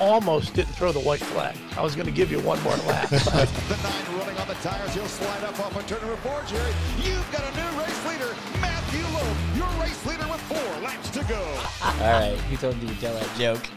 almost didn't throw the white flag. I was going to give you one more lap. The 9 running on the tires. He'll slide up off of turn number 4, Jerry. You've got a new race leader, Matthew Loeb, your race leader with 4 laps to go. All right, who told you to tell that joke?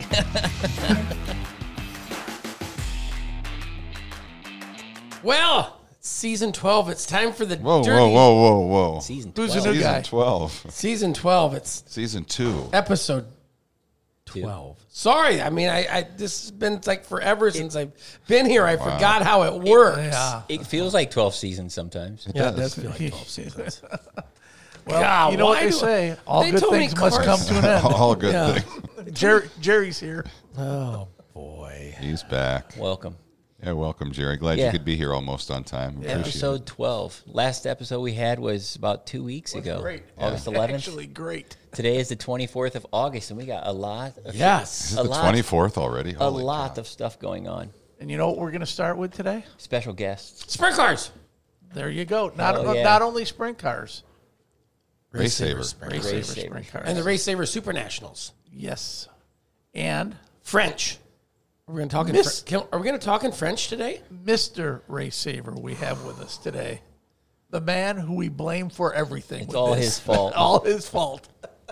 Well, season 12. It's time for the Whoa, dirty. whoa. Season Who's 12. the new guy? Season 12. Season 12. It's Season 2. episode 12. Sorry, I mean, I this has been like forever since I've been here. I forgot how it works. Yeah. It feels like 12 seasons sometimes. Yeah, it does. does feel like 12 seasons. Well, God, you know what why they do- say. All they good told me things must cars- come to an end. All good Yeah. things. Jerry's here. Oh, boy. He's back. Welcome. Yeah, welcome, Jerry. Glad you Yeah. could be here almost on time. Appreciate it. Episode 12. Last episode we had was about 2 weeks ago. Great. August 11th. Actually, great. Today is the 24th of August, and we got a lot of Yes. Is a it the lot, 24th already? a Holy lot cow. of stuff going on. And you know what we're going to start with today? Special guests. Sprint cars. There you go. Not yeah. not only sprint cars. Race Saver. Race Race Saver Saver. sprint cars. And the Race Saver Super Nationals. Yes. And French. Are we going to talk in Miss- Are we going to talk in French today? Mr. Race Saver we have with us today. The man who we blame for everything. It's with all this. his fault. All his fault.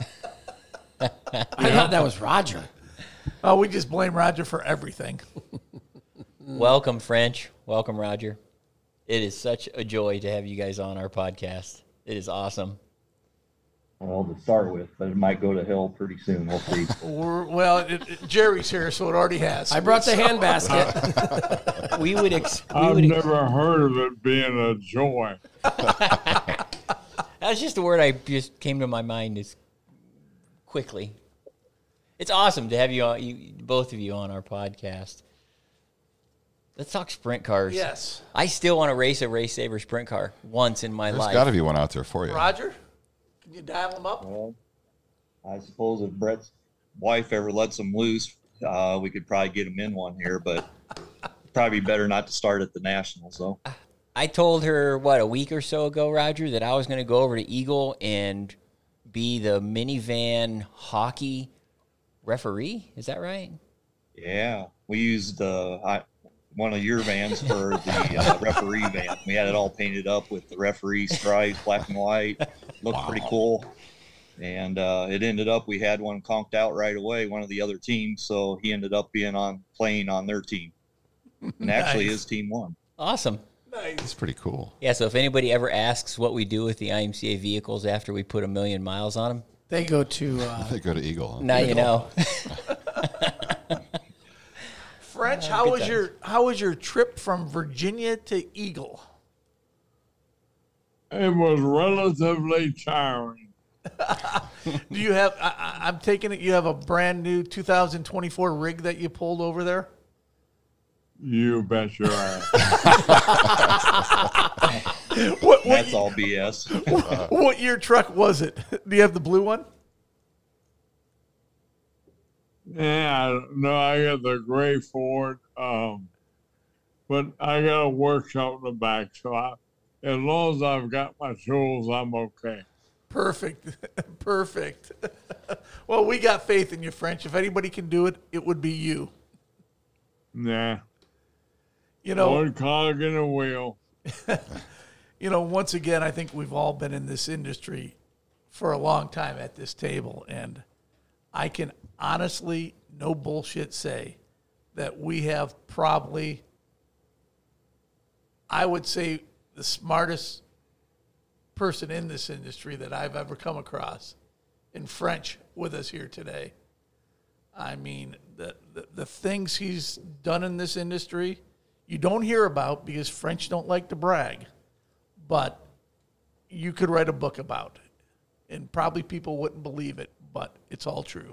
I thought that was Roger. Oh, we just blame Roger for everything. Welcome, French. Welcome, Roger. It is such a joy to have you guys on our podcast. It is awesome. Well, to start with, but it might go to hell pretty soon. We'll see. Jerry's here, so it already has. I brought the hand basket. We would I've never heard of it being a joy. That's just the word I just came to my mind is quickly. It's awesome to have you both of you on our podcast. Let's talk sprint cars. Yes. I still want to race a Race Saver sprint car once in my There's life. got to be one out there for you. Roger, can you dial him up? Well, I suppose if Brett's wife ever lets him loose, we could probably get him in one here, but probably better not to start at the Nationals, though. I told her, a week or so ago, Roger, that I was going to go over to Eagle and be the minivan hockey referee. Is that right? Yeah, we used one of your vans for the referee van. We had it all painted up with the referee stripes, black and white. Looked pretty cool. And it ended up we had one conked out right away, one of the other teams, so he ended up playing on their team. And actually Nice. his team won. Awesome. It's pretty cool. Yeah, so if anybody ever asks what we do with the IMCA vehicles after we put 1 million miles on them, They go to They go to Eagle. Huh? now you know. French, good how was your trip from Virginia to Eagle? It was relatively tiring. Do you have? I'm taking it. You have a brand new 2024 rig that you pulled over there. You bet your ass. What That's all BS. what year truck was it? Do you have the blue one? Yeah, no, I got the gray Ford, but I got a workshop in the back, so as long as I've got my tools, I'm okay. Perfect, perfect. Well, we got faith in you, French. If anybody can do it, it would be you. Nah, You know, one cog in a wheel. once again, I think we've all been in this industry for a long time at this table, and I can honestly, no bullshit, say that we have probably, I would say, the smartest person in this industry that I've ever come across in French with us here today. I mean, the things he's done in this industry, you don't hear about because French don't like to brag, but you could write a book about it. And probably people wouldn't believe it, but it's all true.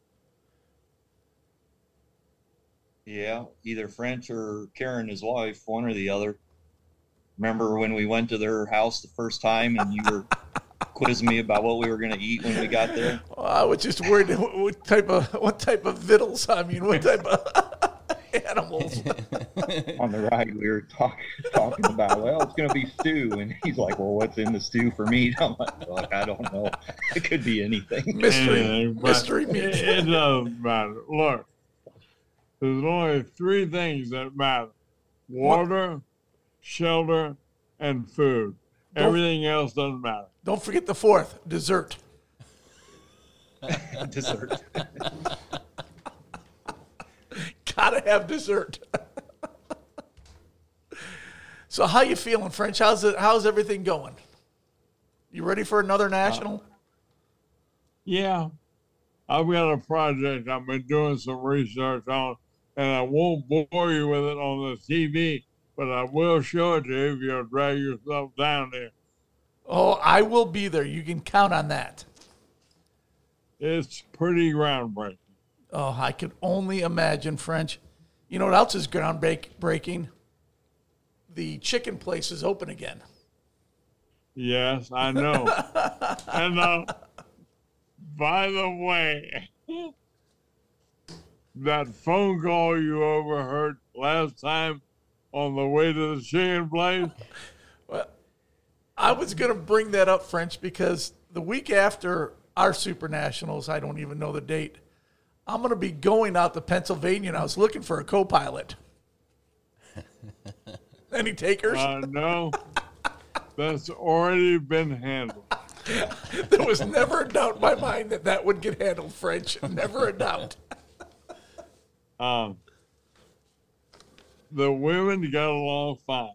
Yeah, either French or Karen, his wife, one or the other. Remember when we went to their house the first time and you were quizzing me about what we were going to eat when we got there? Well, I was just worried what type of victuals, what type of animals. On the ride, we were talking about, well, it's going to be stew. And he's like, well, what's in the stew for meat? I'm like, I don't know. It could be anything. Mystery Anything, but meat. It doesn't matter. Look, There's only 3 things that matter: water, shelter, and food. Everything else doesn't matter. Don't forget the 4th, dessert. Dessert. Gotta have dessert. So how you feeling, French? How's everything going? You ready for another national? Yeah. I've got a project I've been doing some research on, and I won't bore you with it on the TV, but I will show it to you if you'll drag yourself down there. Oh, I will be there. You can count on that. It's pretty groundbreaking. Oh, I can only imagine, French. You know what else is groundbreaking? The chicken place is open again. Yes, I know. And by the way, that phone call you overheard last time on the way to the chicken place? Well, I was going to bring that up, French, because the week after our Super Nationals, I don't even know the date, I'm going to be going out to Pennsylvania, and I was looking for a co-pilot. Any takers? No. That's already been handled. There was never a doubt in my mind that would get handled, French. Never a doubt. The women got along fine.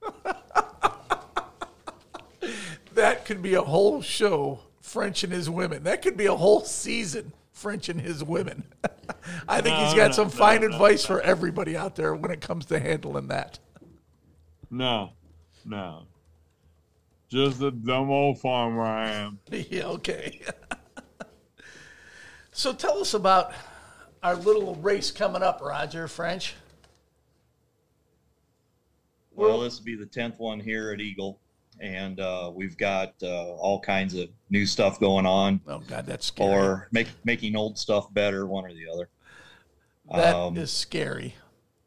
That could be a whole show, French and his women. That could be a whole season, French and his women. I think he's got some fine advice for everybody out there when it comes to handling that. No. Just a dumb old farmer I am. Yeah, okay. So tell us about our little race coming up, Roger, French. Well, this will be the 10th one here at Eagle, and we've got all kinds of new stuff going on. Oh, God, that's scary. Or making old stuff better, one or the other. That is scary.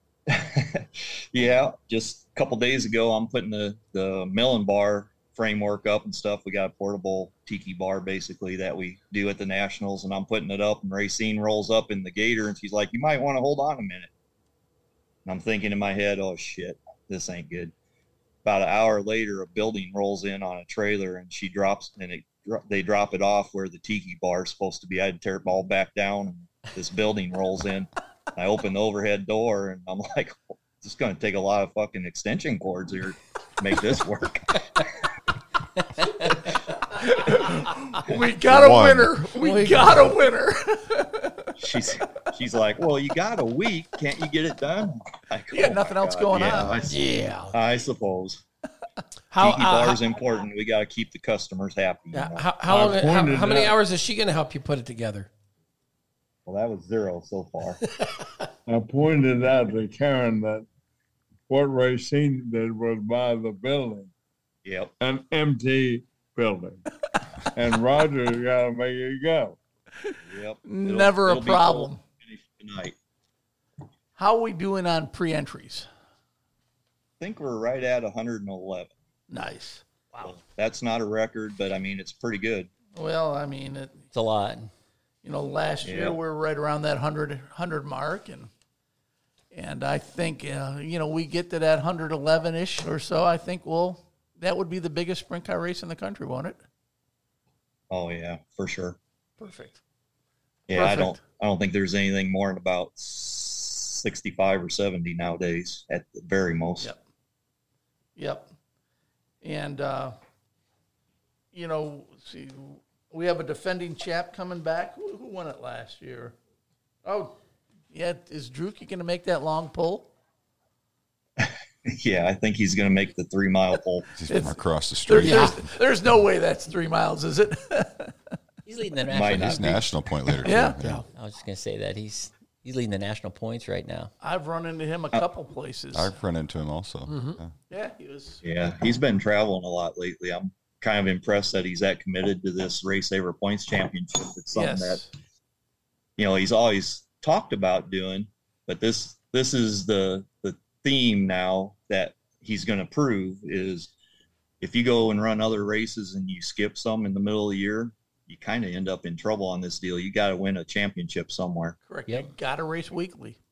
Yeah, just a couple days ago, I'm putting the Millen bar framework up and stuff. We got a portable tiki bar basically that we do at the Nationals, and I'm putting it up, and Racine rolls up in the gator, and she's like, "You might want to hold on a minute." And I'm thinking in my head, "Oh shit, this ain't good." About an hour later, a building rolls in on a trailer, and she drops, and they drop it off where the tiki bar is supposed to be. I had to tear it all back down, and this building rolls in. I open the overhead door, and I'm like, "It's going to take a lot of fucking extension cords here to make this work." We got a winner. We got a winner. She's like, "Well, you got a week. Can't you get it done?" Like, You got nothing else going on. I suppose. How Tiki bar is important. We got to keep the customers happy. You know? how many hours is she going to help you put it together? Well, that was 0 so far. I pointed out to Karen that what Racine did was buy the building. Yep. An empty building. And Roger's got to make it go. Yep. Never a problem. Finish tonight. How are we doing on pre-entries? I think we're right at 111. Nice. Wow. So that's not a record, but I mean, it's pretty good. Well, I mean, It's a lot. You know, last year we were right around that 100 mark, and I think we get to that 111-ish or so. I think that would be the biggest sprint car race in the country, won't it? Oh yeah, for sure. Perfect. Yeah, Perfect. I don't think there's anything more than about 65 or 70 nowadays at the very most. Yep. And see, we have a defending champ coming back. Who won it last year? Oh, yeah. Is Druki going to make that long pull? Yeah, I think he's going to make the 3 mile pull. He's from across the street. There's no way that's 3 miles, is it? He's leading the Might national. not. He's national point leader. too. Yeah. I was just gonna say that he's leading the national points right now. I've run into him a couple places. I've run into him also. Yeah, he was. Yeah, he's been traveling a lot lately. I'm kind of impressed that he's that committed to this Race Saver Points Championship. It's something that he's always talked about doing, but this is the theme now that he's going to prove is if you go and run other races and you skip some in the middle of the year, you kind of end up in trouble on this deal. You got to win a championship somewhere. Correct. Yep. You got to race weekly.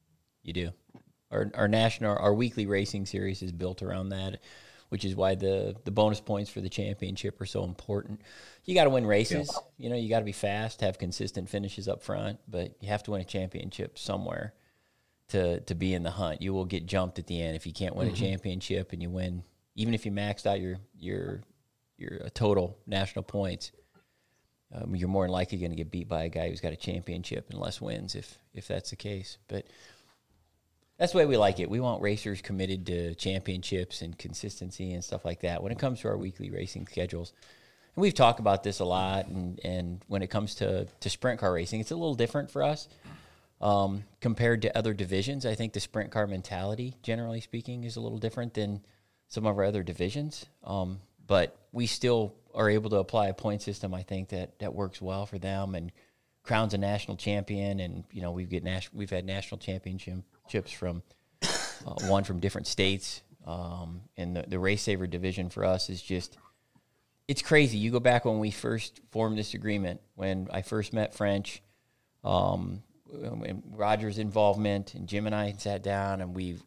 You do. Our weekly racing series is built around that, which is why the bonus points for the championship are so important. You got to win races. You know, you got to be fast, have consistent finishes up front, but you have to win a championship somewhere to be in the hunt. You will get jumped at the end if you can't win a championship and you win, even if you maxed out your total national points. You're more than likely going to get beat by a guy who's got a championship and less wins if that's the case. But that's the way we like it. We want racers committed to championships and consistency and stuff like that when it comes to our weekly racing schedules. And we've talked about this a lot, and when it comes to sprint car racing, it's a little different for us compared to other divisions. I think the sprint car mentality, generally speaking, is a little different than some of our other divisions. But we still are able to apply a point system, I think, that works well for them and crowns a national champion. And, you know, we've had national championships from one from different states. And the Race Saver division for us is just, it's crazy. You go back when we first formed this agreement, when I first met French, and Roger's involvement, and Jim and I sat down, and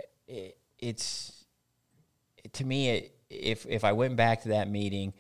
to me, if I went back to that meeting,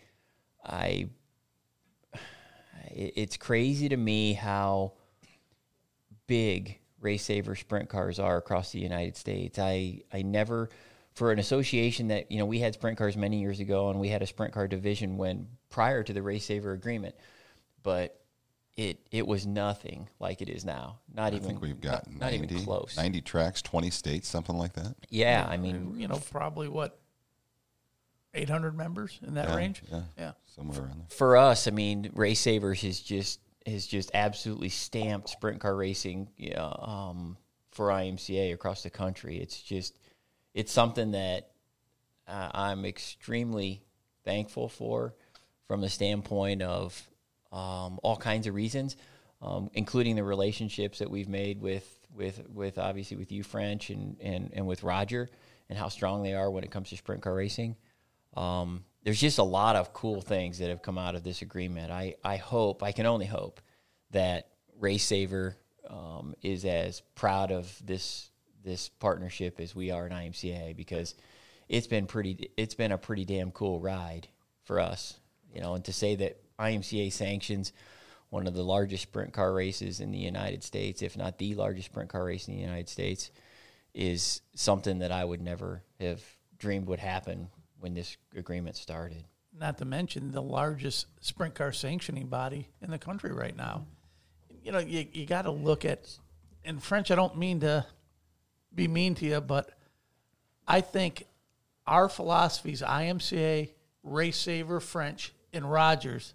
it's crazy to me how big Race Saver sprint cars are across the United States. I never, for an association that, you know, we had sprint cars many years ago, and we had a sprint car division prior to the Race Saver agreement, but it was nothing like it is now. I think we've got not even close. 90 tracks, 20 states, something like that. Yeah, I mean, you know, probably 800 members in that range. Yeah, somewhere around there. For us, I mean, Race Savers has just absolutely stamped sprint car racing for IMCA across the country. It's something that I'm extremely thankful for, from the standpoint of all kinds of reasons, including the relationships that we've made with obviously with you, French, and with Roger, and how strong they are when it comes to sprint car racing. There's just a lot of cool things that have come out of this agreement. I can only hope that Race Saver is as proud of this partnership as we are in IMCA, because it's been a pretty damn cool ride for us, you know. And to say that IMCA sanctions one of the largest sprint car races in the United States, if not the largest sprint car race in the United States, is something that I would never have dreamed would happen when this agreement started. Not to mention the largest sprint car sanctioning body in the country right now. You know, you got to look at, and French, I don't mean to be mean to you, but I think our philosophies, IMCA, Race Saver, French, and Rogers,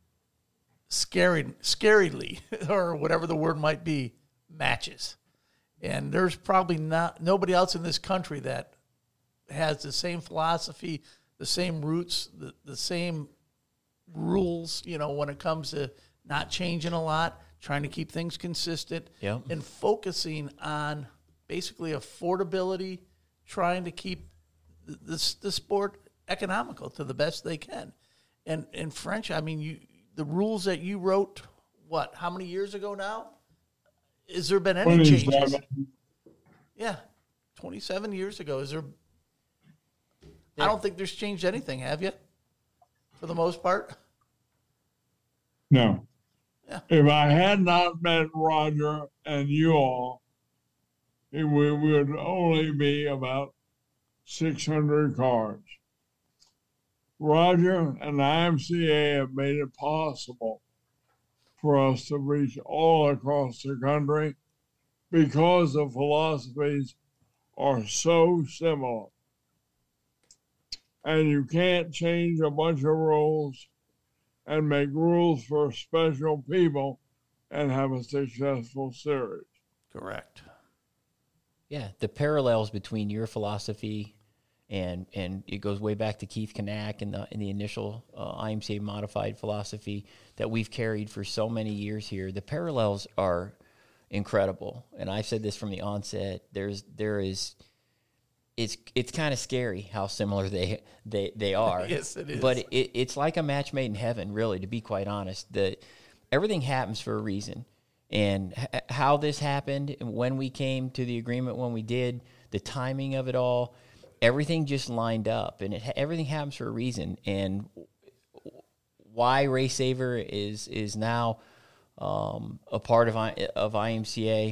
scarily, or whatever the word might be, matches. And there's probably nobody else in this country that has the same philosophy, the same roots, the same rules, you know, when it comes to not changing a lot, trying to keep things consistent, and focusing on basically affordability, trying to keep the sport economical to the best they can. And in French, I mean, the rules that you wrote, how many years ago now? Has there been any changes? Yeah, 27 years ago. Is there? I don't think there's changed anything, have you? For the most part? No. Yeah. If I had not met Roger and you all, it would only be about 600 cars. Roger and the IMCA have made it possible for us to reach all across the country because the philosophies are so similar. And you can't change a bunch of rules and make rules for special people and have a successful series. Correct. Yeah, the parallels between your philosophy and it goes way back to Keith Knack and the initial IMCA modified philosophy that we've carried for so many years here. The parallels are incredible, and I've said this from the onset. It's kind of scary how similar they are. Yes, it is. But it's like a match made in heaven, really, to be quite honest. Everything happens for a reason. And how this happened and when we came to the agreement when we did, the timing of it all, everything just lined up, and everything happens for a reason. And why Race Saver is now a part of IMCA,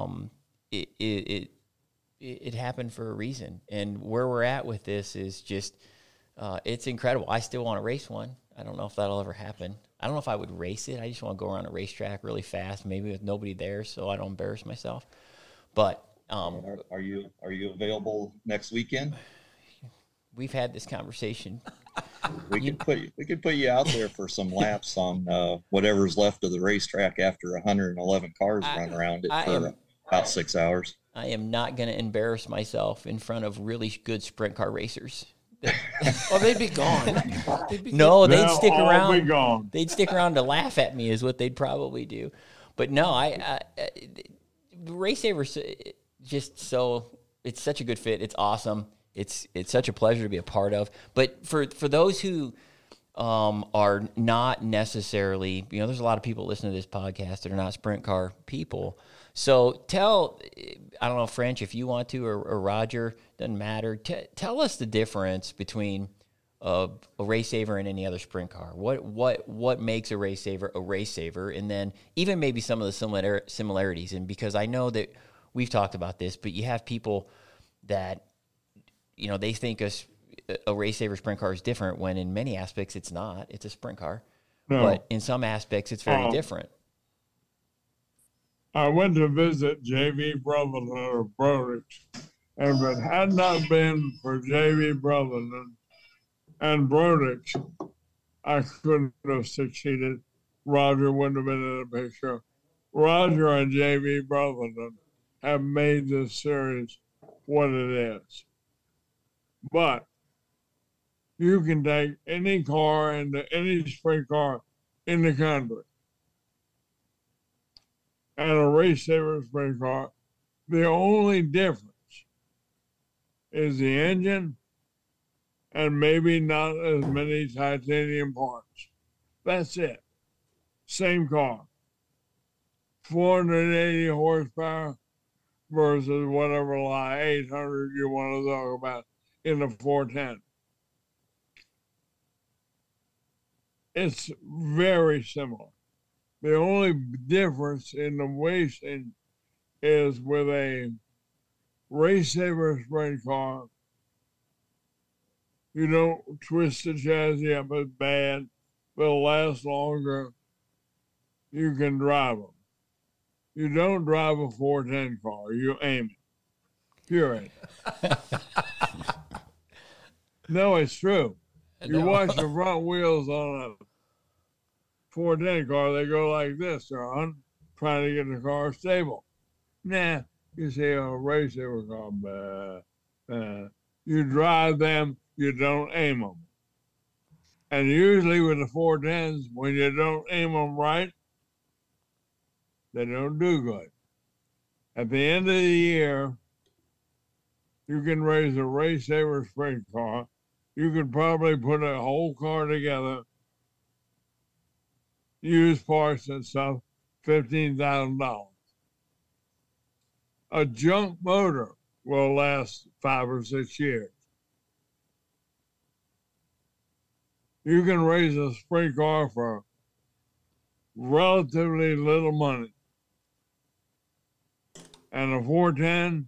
it happened for a reason. And where we're at with this is just, it's incredible. I still want to race one. I don't know if that'll ever happen. I don't know if I would race it. I just want to go around a racetrack really fast, maybe with nobody there, so I don't embarrass myself. But are you available next weekend? We've had this conversation. We could put you out there for some laps on whatever's left of the racetrack after 111 cars run around it for about 6 hours. I am not going to embarrass myself in front of really good sprint car racers. Oh, they'd be gone. They'd stick around. Be gone. They'd stick around to laugh at me is what they'd probably do. But no, Race Savers just so it's such a good fit. It's awesome. It's such a pleasure to be a part of. But for those who are not necessarily, there's a lot of people listening to this podcast that are not sprint car people. So I don't know, French, if you want to, or Roger, doesn't matter. Tell us the difference between a Race Saver and any other sprint car. What makes a Race Saver, and then even maybe some of the similarities. And because I know that we've talked about this, but you have people that they think a Race Saver sprint car is different when in many aspects it's not. It's a sprint car, but in some aspects it's very different. I went to visit J.V. Brotherton of Brodix, and if it had not been for J.V. Brotherton and Brodix, I couldn't have succeeded. Roger wouldn't have been in the picture. Roger and J.V. Brotherton have made this series what it is. But you can take any car into any sprint car in the country and a Race Saver sprint car. The only difference is the engine and maybe not as many titanium parts. That's it. Same car. 480 horsepower versus whatever 800 you want to talk about in the 410. It's very similar. The only difference in the racing is with a Race Saver sprint car, you don't twist the chassis up as bad, but it'll last longer. You can drive them. You don't drive a 410 car, you aim it. Period. No, it's true. You watch the front wheels on a 410 car, they go like this, John, trying to get the car stable. Nah, you see a Race Saver car, you drive them, you don't aim them. And usually with the 410s, when you don't aim them right, they don't do good. At the end of the year, you can raise a Race Saver sprint car. You could probably put a whole car together, use parts and stuff, $15,000. A junk motor will last 5 or 6 years. You can raise a sprint car for relatively little money. And a 410,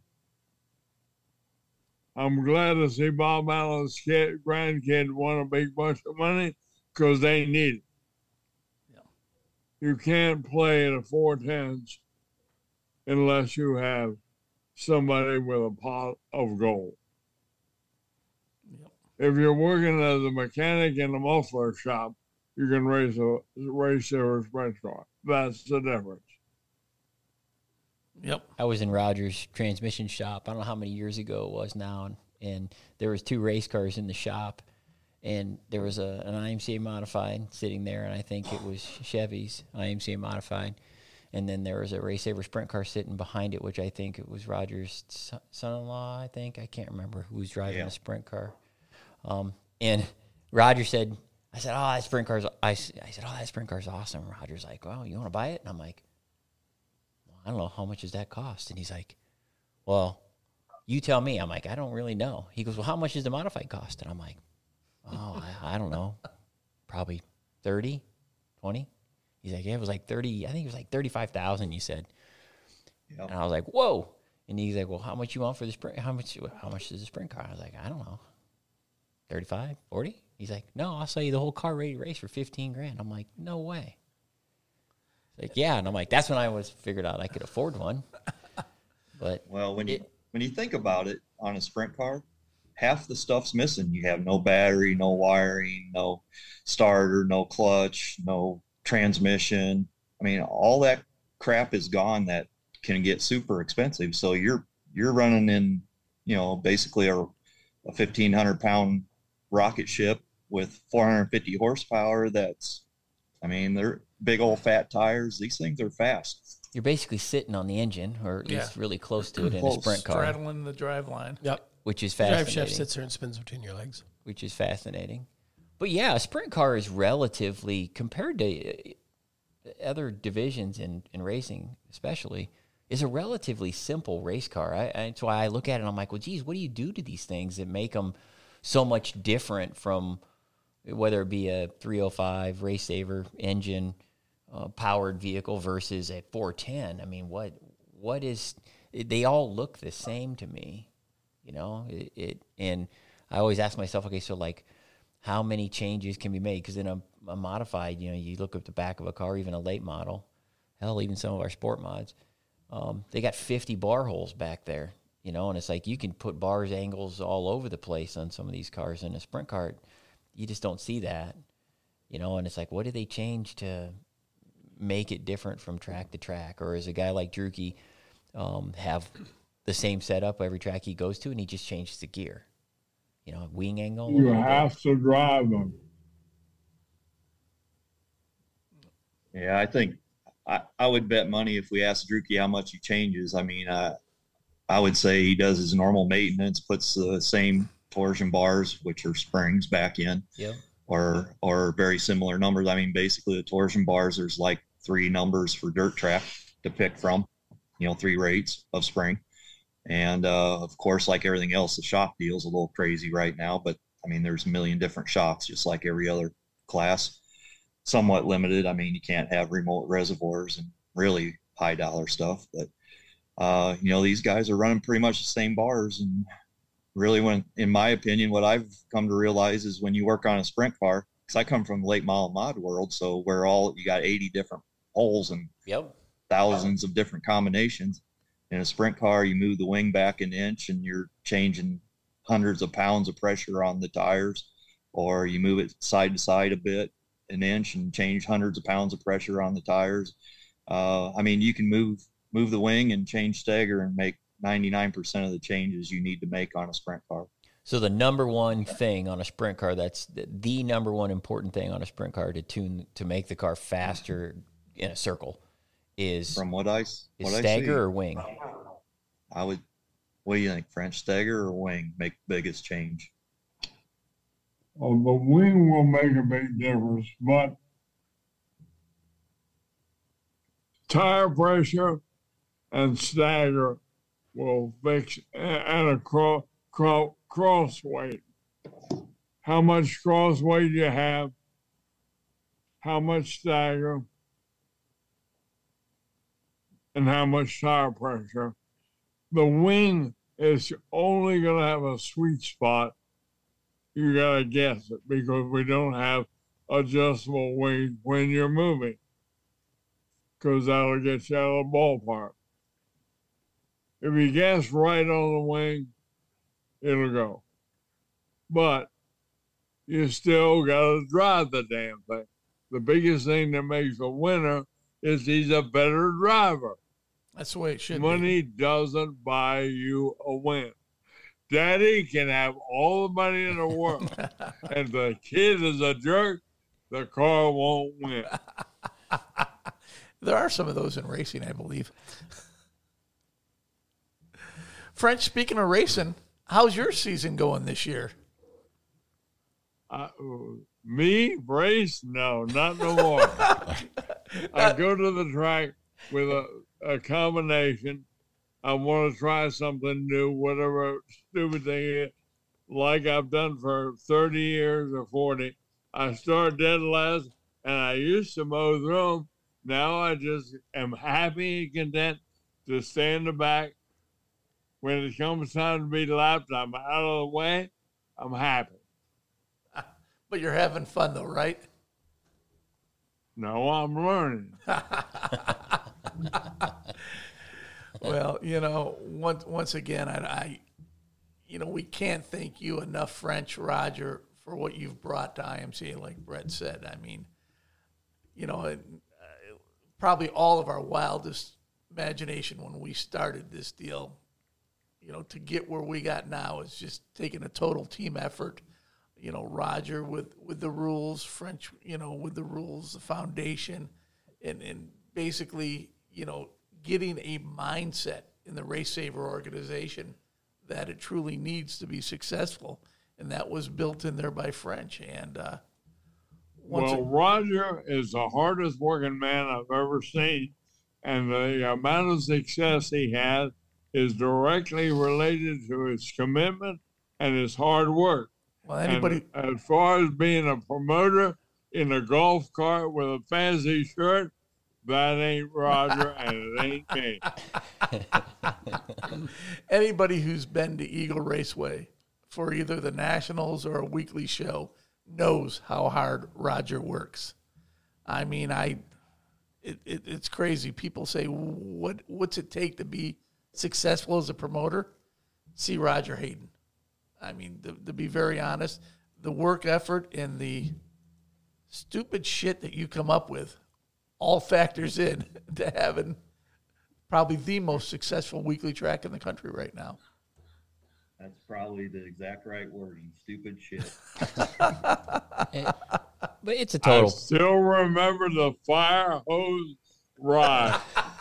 I'm glad to see Bob Allen's grandkid won a big bunch of money because they need it. You can't play at a 410s unless you have somebody with a pot of gold. Yep. If you're working as a mechanic in a muffler shop, you can race a Race Saver sprint car. That's the difference. Yep. I was in Rogers' transmission shop. I don't know how many years ago it was now, and there was 2 race cars in the shop. And there was an IMCA modified sitting there, and I think it was Chevy's IMCA modified. And then there was a Race Saver sprint car sitting behind it, which I think it was Roger's son-in-law, I think. I can't remember who was driving the sprint car. And Roger said, I said, oh, that sprint car's awesome. Roger's like, well, you want to buy it? And I'm like, I don't know, how much does that cost? And he's like, well, you tell me. I'm like, I don't really know. He goes, well, how much does the modified cost? And I'm like, oh, I don't know. Probably 30, 20. He's like, yeah, it was like 30. I think it was like 35,000, you said. Yep. And I was like, whoa. And he's like, well, how much you want for the sprint? How much is the sprint car? I was like, I don't know. 35, 40? He's like, no, I'll sell you the whole car ready to race for $15,000. I'm like, no way. Like, yeah, and I'm like, that's when I figured out I could afford one. But well, when you think about it, on a sprint car, half the stuff's missing. You have no battery, no wiring, no starter, no clutch, no transmission. I mean, all that crap is gone that can get super expensive. So you're running in, basically a 1,500-pound rocket ship with 450 horsepower. They're big old fat tires. These things are fast. You're basically sitting on the engine, or at least really close to it in a sprint car. Straddling the drive line. Yep. Which is fascinating. The drive shaft sits there and spins between your legs. Which is fascinating. But yeah, a sprint car is relatively, compared to other divisions in racing especially, is a relatively simple race car. That's why I look at it and I'm like, well, geez, what do you do to these things that make them so much different from whether it be a 305 Race Saver engine powered vehicle versus a 410? I mean, what is? They all look the same to me, And I always ask myself, okay, so like, how many changes can be made? Because in a modified, you look at the back of a car, even a late model, hell, even some of our sport mods, they got 50 bar holes back there, and it's like you can put bars, angles all over the place on some of these cars. In a sprint car, you just don't see that, and it's like, what do they change to make it different from track to track? Or is a guy like Drucke have the same setup every track he goes to, and he just changes the gear, wing angle? You have to drive them. Yeah, I think I would bet money if we asked Drucke how much he changes. I mean, I would say he does his normal maintenance, puts the same torsion bars, which are springs, back in, yep, or very similar numbers. I mean, basically the torsion bars, there's like 3 numbers for dirt track to pick from, 3 rates of spring. And of course, like everything else, the shock deal's a little crazy right now, but I mean, there's a million different shocks, just like every other class. Somewhat limited. I mean, you can't have remote reservoirs and really high dollar stuff, but these guys are running pretty much the same bars. And really, in my opinion, what I've come to realize is when you work on a sprint car, because I come from the late model mod world, so where you got 80 different holes and thousands of different combinations. In a sprint car, you move the wing back an inch and you're changing hundreds of pounds of pressure on the tires, or you move it side to side a bit, an inch, and change hundreds of pounds of pressure on the tires. I mean, you can move the wing and change stagger and make 99% of the changes you need to make on a sprint car. So the number one thing on a sprint car, that's the number one important thing on a sprint car to make the car faster in a circle, is from what I stagger or wing? What do you think, French? Stagger or wing make the biggest change? The wing will make a big difference, but tire pressure and stagger will fix, and a cross weight. How much cross weight you have, how much stagger, and how much tire pressure. The wing is only going to have a sweet spot. You got to guess it, because we don't have adjustable wing when you're moving, because that'll get you out of the ballpark. If you guess right on the wing, it'll go. But you still got to drive the damn thing. The biggest thing that makes a winner is he's a better driver. That's the way it should Money doesn't buy you a win. Daddy can have all the money in the world, and the kid is a jerk, the car won't win. There are some of those in racing, I believe. French, speaking of racing, how's your season going this year? Me? Race? No, not no more. I go to the track with a combination. I want to try something new, whatever stupid thing it is, like I've done for 30 years or 40. I start dead last, and I used to mow through them. Now I just am happy and content to stay in the back. When it comes time to be lapped, I'm out of the way. I'm happy. But you're having fun, though, right? No, I'm learning. Well, once again, I we can't thank you enough, French, Roger, for what you've brought to IMCA, like Brett said. I mean, probably all of our wildest imagination when we started this deal, to get where we got now is just taking a total team effort. Roger with the rules, French, with the rules, the foundation, and basically, getting a mindset in the Race Saver organization that it truly needs to be successful. And that was built in there by French. And Roger is the hardest working man I've ever seen. And the amount of success he has is directly related to his commitment and his hard work. Well, anybody, and as far as being a promoter in a golf cart with a fancy shirt, that ain't Roger and it ain't me. Anybody who's been to Eagle Raceway for either the Nationals or a weekly show knows how hard Roger works. I mean, it's crazy. People say, what's it take to be successful as a promoter? See Roger Hayden. I mean, to be very honest, the work effort and the stupid shit that you come up with all factors in to having probably the most successful weekly track in the country right now. That's probably the exact right wording. Stupid shit. But it's a total. I still remember the fire hose ride.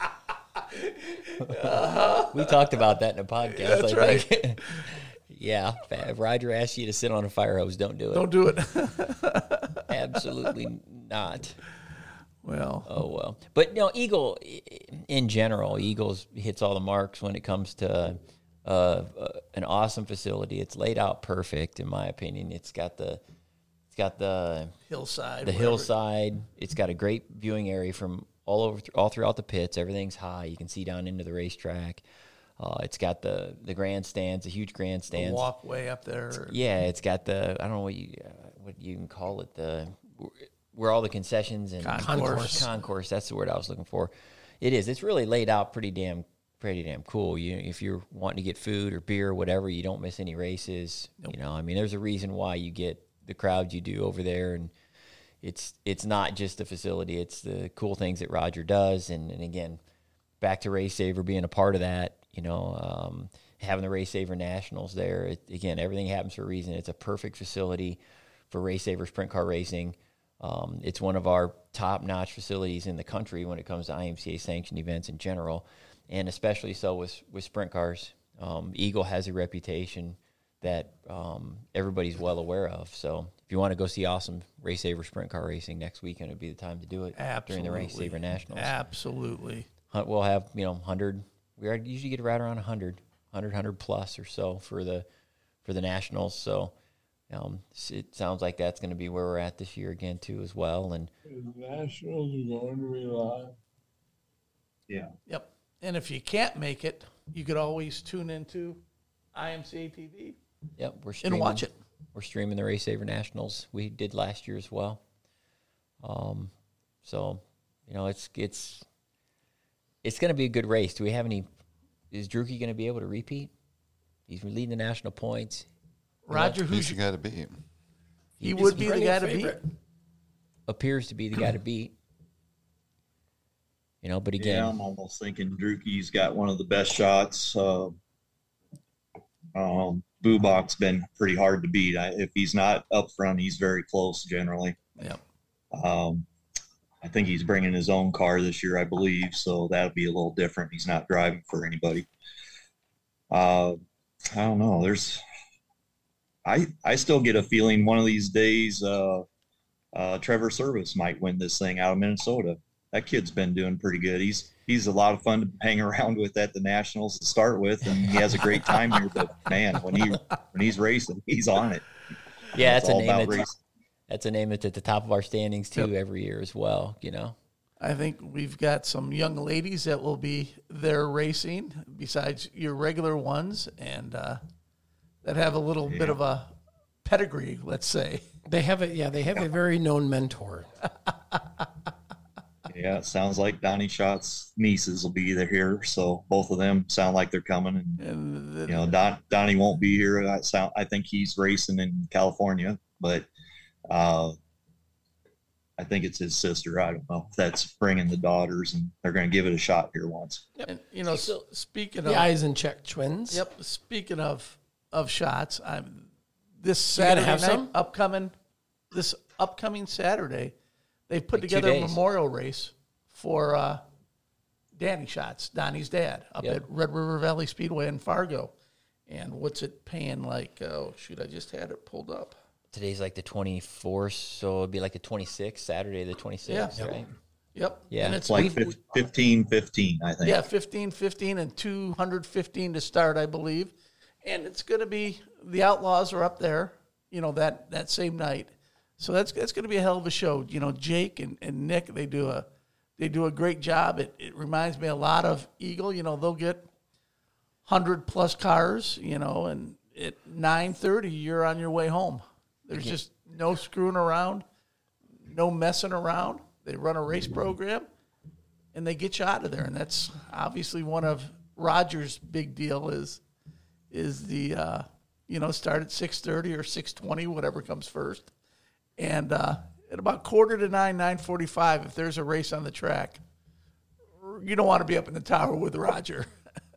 We talked about that in a podcast. That's right. Yeah, if Roger asks you to sit on a fire hose, don't do it. Don't do it. Absolutely not. Well. Oh, well. But, Eagle, in general, Eagles hits all the marks when it comes to an awesome facility. It's laid out perfect, in my opinion. It's got the hillside. The hillside. It's got a great viewing area from all throughout the pits. Everything's high. You can see down into the racetrack. It's got the grandstands, the huge grandstands. The walkway up there. Yeah, it's got I don't know what you can call it, where all the concessions and concourse. That's the word I was looking for. It is. It's really laid out pretty damn cool. If you're wanting to get food or beer or whatever, you don't miss any races. Nope. There's a reason why you get the crowds you do over there, and it's not just the facility. It's the cool things that Roger does, and again, back to Race Saver being a part of that. Having the Race Saver Nationals there. Again, everything happens for a reason. It's a perfect facility for Race Saver sprint car racing. It's one of our top-notch facilities in the country when it comes to IMCA sanctioned events in general, and especially so with sprint cars. Eagle has a reputation that everybody's well aware of. So if you want to go see awesome Race Saver sprint car racing next weekend, it'd be the time to do it. Absolutely. During the Race Saver Nationals. Absolutely. We'll have 100. We usually get right around 100 plus or so for the Nationals. So it sounds like that's going to be where we're at this year again too as well. And the Nationals are going to be live. Yeah. Yep. And if you can't make it, you could always tune into IMCA TV. Yep, and watch it. We're streaming the Race Saver Nationals. We did last year as well. So it's going to be a good race. Do we have any? Is Druki going to be able to repeat? He's leading the national points. Roger, who's you got to beat? He would be the guy to beat. Appears to be the guy to beat. But again, yeah, I'm almost thinking Druki's got one of the best shots. Bubak's been pretty hard to beat. If he's not up front, he's very close generally. Yep. I think he's bringing his own car this year, I believe, so that'll be a little different. He's not driving for anybody. I don't know. I still get a feeling one of these days Trevor Service might win this thing out of Minnesota. that kid's been doing pretty good. He's a lot of fun to hang around with at the Nationals to start with, and he has a great time here. But man, when he's racing, he's on it. Yeah, It's all about racing. that's a name that's at the top of our standings too every year as well. I think we've got some young ladies that will be there racing besides your regular ones, and that have a little bit of a pedigree, let's say. They have a very known mentor. Yeah, it sounds like Donnie Schott's nieces will be there here, so both of them sound like they're coming. And Donnie won't be here. I think he's racing in California, but I think it's his sister. I don't know if that's bringing the daughters, and they're going to give it a shot here once. And so speaking The of Eisencheck twins. Yep. Speaking of shots, this You gonna Saturday have night, some? this upcoming Saturday, they put Like 2 together a days. memorial race for Danny Shots, Donnie's dad, up Yep. at Red River Valley Speedway in Fargo. And what's it paying like? Oh shoot, I just had it pulled up. Today's like the 24th, so it'd be like the 26th, Saturday the 26th, Yeah. right? Yep. Yeah. And It's like 15-15, I think. Yeah, 15 and 215 to start, I believe. And it's going to be, the Outlaws are up there, that same night. So that's going to be a hell of a show. Jake and Nick, they do a great job. It reminds me a lot of Eagle. They'll get 100-plus cars, and at 9:30, you're on your way home. There's just no screwing around, no messing around. They run a race program, and they get you out of there. And that's obviously one of Roger's big deal is the start at 6:30 or 6:20, whatever comes first. And at about 8:45, 9:45, if there's a race on the track, you don't want to be up in the tower with Roger.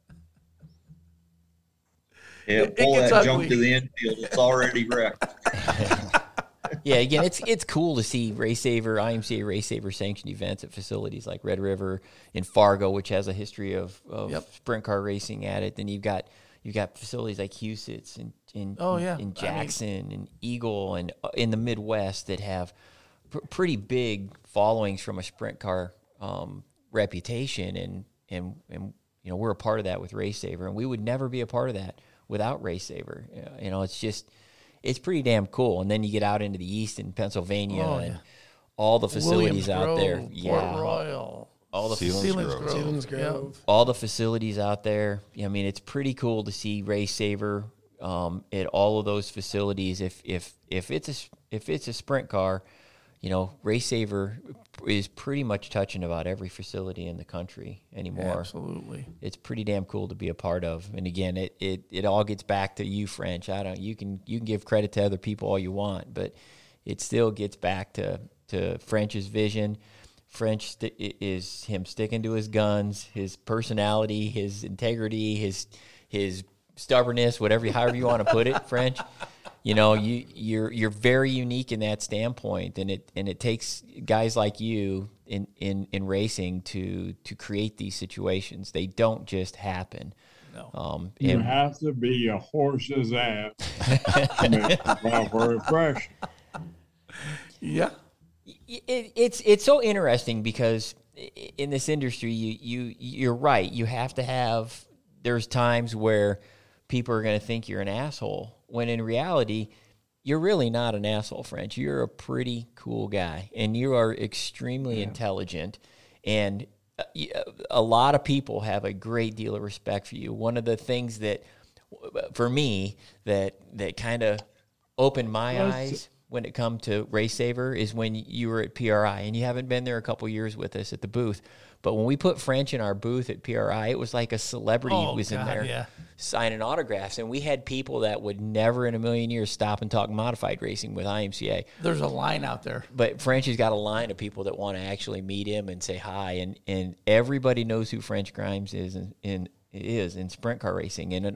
Yeah, It pull gets that ugly. junk to the infield. It's already wrecked. Yeah, again, it's cool to see IMCA Race Saver sanctioned events at facilities like Red River in Fargo, which has a history of sprint car racing at it. Then you've got facilities like Huset's in Jackson and Eagle and in the Midwest that have pretty big followings from a sprint car reputation, and we're a part of that with Race Saver, and we would never be a part of that without Race Saver. It's pretty damn cool. And then you get out into the east in Pennsylvania and all the facilities out there. Port Royal. All the Sealands Grove. all the facilities out there. I mean, it's pretty cool to see Race Saver at all of those facilities. If it's a sprint car, Race Saver is pretty much touching about every facility in the country anymore. Absolutely. It's pretty damn cool to be a part of. And again, it all gets back to you, French. You can give credit to other people all you want, but it still gets back to French's vision. French is him sticking to his guns, his personality, his integrity, his stubbornness, however you want to put it, French. You're very unique in that standpoint, and it takes guys like you in racing to create these situations. They don't just happen. No. You have to be a horse's ass to make the proper impression. Yeah. It's so interesting because in this industry, you're right. You have to have. There's times where people are going to think you're an asshole, when in reality, you're really not an asshole, French. You're a pretty cool guy, and you are extremely intelligent, and a lot of people have a great deal of respect for you. One of the things that, for me, that kind of opened my eyes when it come to Race Saver is when you were at PRI, and you haven't been there a couple years with us at the booth. But when we put French in our booth at PRI, it was like a celebrity was in there signing autographs. And we had people that would never in a million years stop and talk modified racing with IMCA. There's a line out there. But French has got a line of people that want to actually meet him and say hi. And everybody knows who French Grimes is in sprint car racing. And in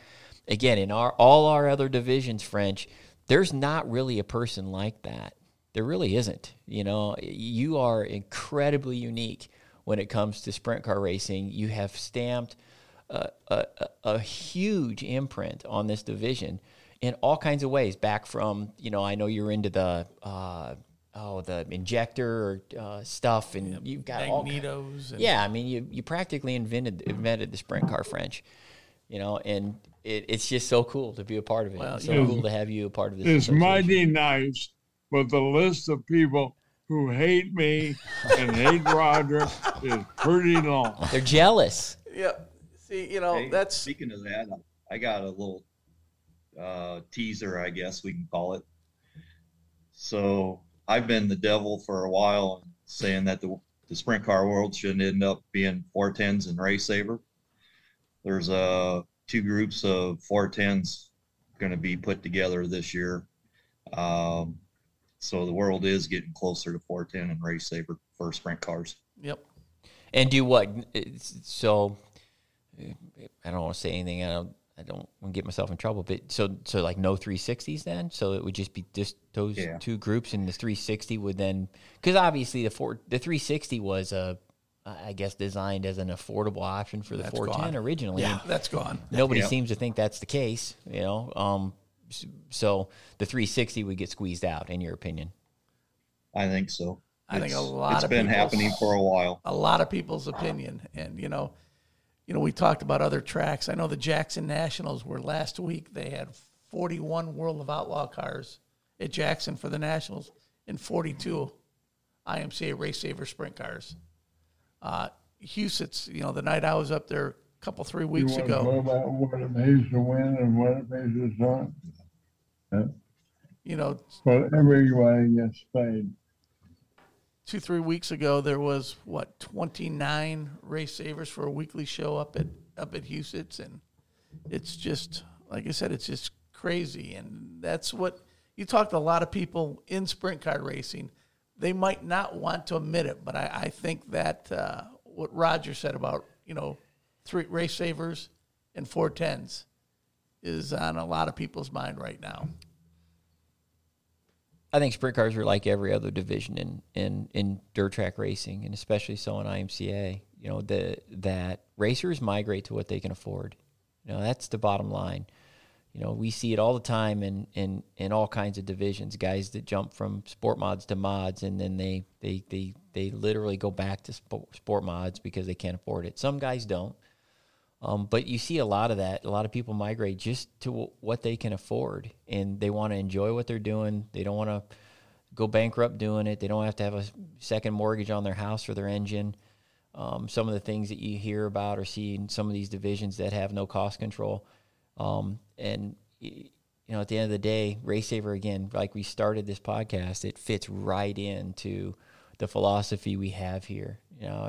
all our other divisions, French, there's not really a person like that. There really isn't. You are incredibly unique when it comes to sprint car racing. You have stamped a huge imprint on this division in all kinds of ways. Back from, I know you're into the the injector stuff, and you've got magnetos. I mean, you practically invented the sprint car, French. And it's just so cool to be a part of it. Well, it's so cool to have you a part of this. It's mighty nice, but the list of people who hate me and hate Roger is pretty long. They're jealous. Yeah. See, Hey, that's... Speaking of that, I got a little teaser, I guess we can call it. So I've been the devil for a while, saying that the sprint car world should end up being 410s and Race Saver. There's 2 groups of 410s going to be put together this year. So the world is getting closer to 410 and Race Saver for sprint cars. Yep. And do what? So I don't want to say anything. I don't want to get myself in trouble. But so like no 360s then. So it would just be just those 2 groups, and the 360 would then, because obviously the 360 was I guess designed as an affordable option for the 410 originally. Yeah, that's gone. Nobody seems to think that's the case, So the 360 would get squeezed out, in your opinion? I think so. I think it's been happening for a while. A lot of people's opinion, and we talked about other tracks. I know the Jackson Nationals were last week. They had 41 World of Outlaw cars at Jackson for the Nationals, and 42 IMCA Race Saver sprint cars. Huset's, the night I was up there a 3 weeks ago. You want to know about what it means to win and what it means to not? But everybody gets paid. 2-3 weeks ago, there was 29 Race Savers for a weekly show up at Huset's, and it's just, like I said, it's just crazy. And that's what you talk to a lot of people in sprint car racing. They might not want to admit it, but I think that what Roger said about 3 Race Savers and 410s is on a lot of people's mind right now. I think sprint cars are like every other division in dirt track racing, and especially so in IMCA. That racers migrate to what they can afford. That's the bottom line. We see it all the time in all kinds of divisions. Guys that jump from sport mods to mods, and then they literally go back to sport mods because they can't afford it. Some guys don't. But you see a lot of that. A lot of people migrate just to what they can afford, and they want to enjoy what they're doing. They don't want to go bankrupt doing it. They don't have to have a second mortgage on their house or their engine. Some of the things that you hear about or see in some of these divisions that have no cost control. And at the end of the day, Race Saver, again, like we started this podcast, it fits right into the philosophy we have here.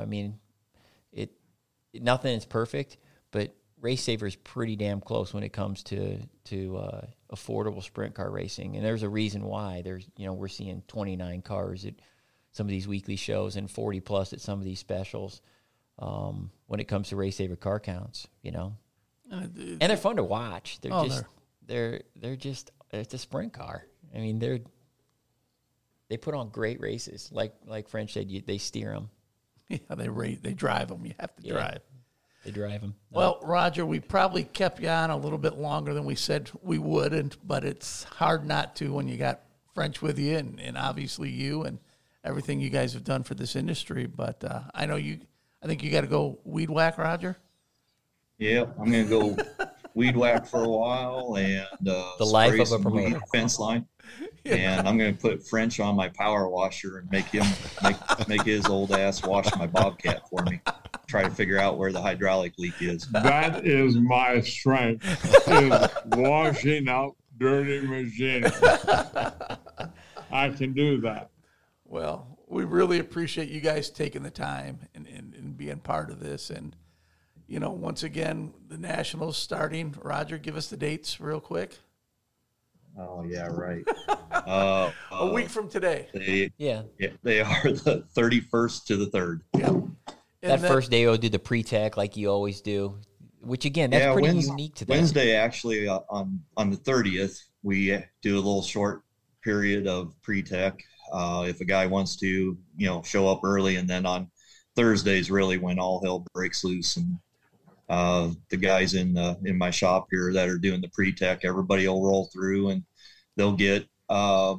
Nothing is perfect, but Race Saver is pretty damn close when it comes to affordable sprint car racing, and there's a reason why. We're seeing 29 cars at some of these weekly shows and 40 plus at some of these specials. When it comes to Race Saver car counts, and they're fun to watch. They're just it's a sprint car. I mean, they put on great races. Like French said, they steer them. Yeah, they drive them. You have to drive. They drive them. Well, Roger, we probably kept you on a little bit longer than we said we would, but it's hard not to when you got French with you and obviously you and everything you guys have done for this industry. But I think you got to go weed whack, Roger. Yeah, I'm going to go weed whack for a while and the life of a promoter. Fence line. And I'm going to put French on my power washer and make his old ass wash my Bobcat for me. Try to figure out where the hydraulic leak is. That is my strength, is washing out dirty machines. I can do that. Well, we really appreciate you guys taking the time and being part of this. And, once again, the Nationals starting. Roger, give us the dates real quick. Oh, yeah, right. A week from today. They are the 31st to the 3rd. Yeah. That first day, do the pre-tech like you always do, which, again, that's pretty unique to that. Wednesday, actually, on the 30th, we do a little short period of pre-tech. If a guy wants to, show up early, and then on Thursdays, really when all hell breaks loose, and the guys in my shop here that are doing the pre-tech, everybody will roll through and they'll get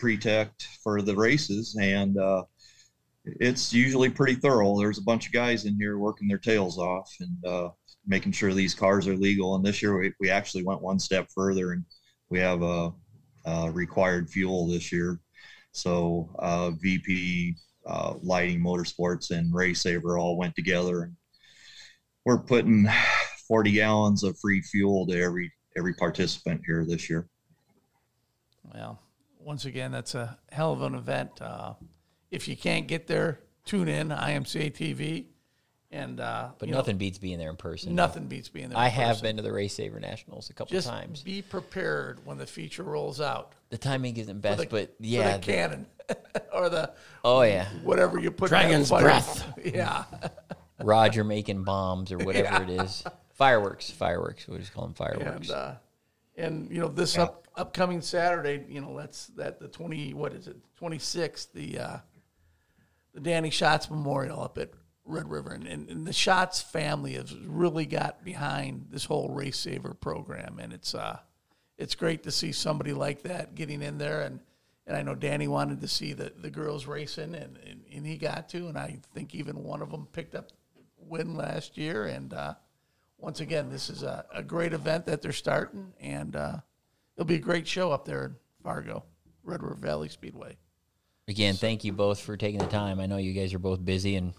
pre-tech for the races, and it's usually pretty thorough. There's a bunch of guys in here working their tails off and making sure these cars are legal. And this year we actually went one step further, and we have a required fuel this year. So VP, Lighting Motorsports, and Race Saver all went together, and we're putting 40 gallons of free fuel to every participant here this year. Well, once again, that's a hell of an event. If you can't get there, tune in, IMCA TV. And, But nothing beats being there in person. Nothing beats being there in I person. have been to the Race Saver Nationals a couple Just times. be prepared when the feature rolls out. The timing isn't best, but For yeah. the cannon or the Oh, yeah. whatever you put in that Dragon's fire. breath. Yeah. Roger making bombs or whatever it is. Fireworks. We'll just call them fireworks. And this upcoming Saturday, that's the 26th, the Danny Schatz Memorial up at Red River, and the Schatz family has really got behind this whole Race Saver program, and it's great to see somebody like that getting in there, and I know Danny wanted to see the girls racing, and he got to, and I think even one of them picked up win last year, and once again, this is a great event that they're starting, and it'll be a great show up there in Fargo, Red River Valley Speedway. Again, thank you both for taking the time. I know you guys are both busy, and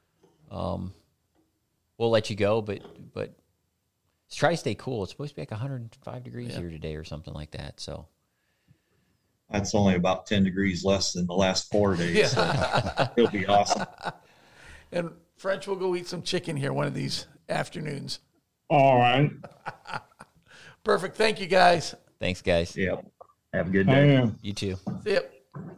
we'll let you go, but try to stay cool. It's supposed to be like 105 degrees here today or something like that. So That's only about 10 degrees less than the last 4 days. So it'll be awesome. And French will go eat some chicken here one of these afternoons. All right. Perfect. Thank you, guys. thanks, guys. Yep. Have a good I day. am. You too. See ya.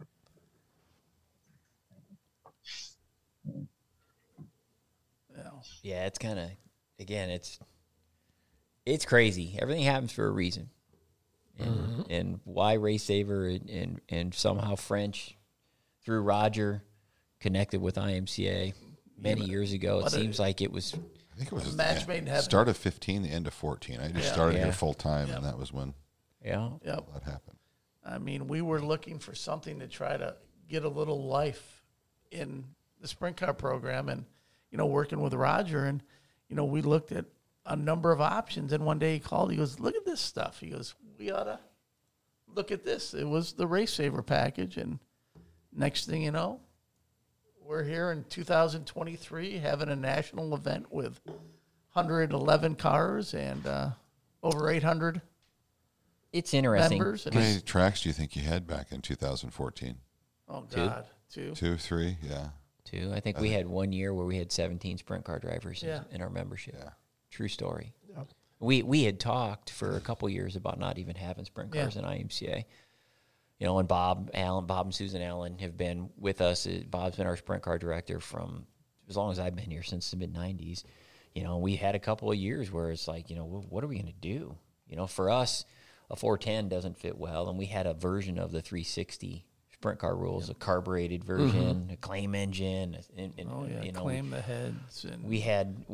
Yeah, it's kind of, again, it's crazy. Everything happens for a reason. And why Race Saver and somehow French through Roger connected with IMCA many years ago. It seems like it was. I think it was match made in heaven. Start of 15, the end of 14. I just started Yeah. here full time, and that was when Yeah. Yep. that happened. I mean, we were looking for something to try to get a little life in the sprint car program, and working with Roger, and we looked at a number of options. And one day he called. He goes, "Look at this stuff." He goes, "We ought to look at this." It was the Race Saver package, and next thing you know, we're here in 2023 having a national event with 111 cars and over 800 It's interesting. members. How many tracks do you think you had back in 2014? Oh God, two. 2, 3? Yeah. Too. I think we had 1 year where we had 17 sprint car drivers Yeah. in our membership. Yeah. True story. We had talked for a couple years about not even having sprint cars in IMCA. And Bob and Susan Allen have been with us. Bob's been our sprint car director from as long as I've been here, since the mid-90s. We had a couple of years where it's like, what are we going to do? For us, a 410 doesn't fit well, and we had a version of the 360 sprint car rules, a carbureted version, a claim engine, and Claim the heads. And we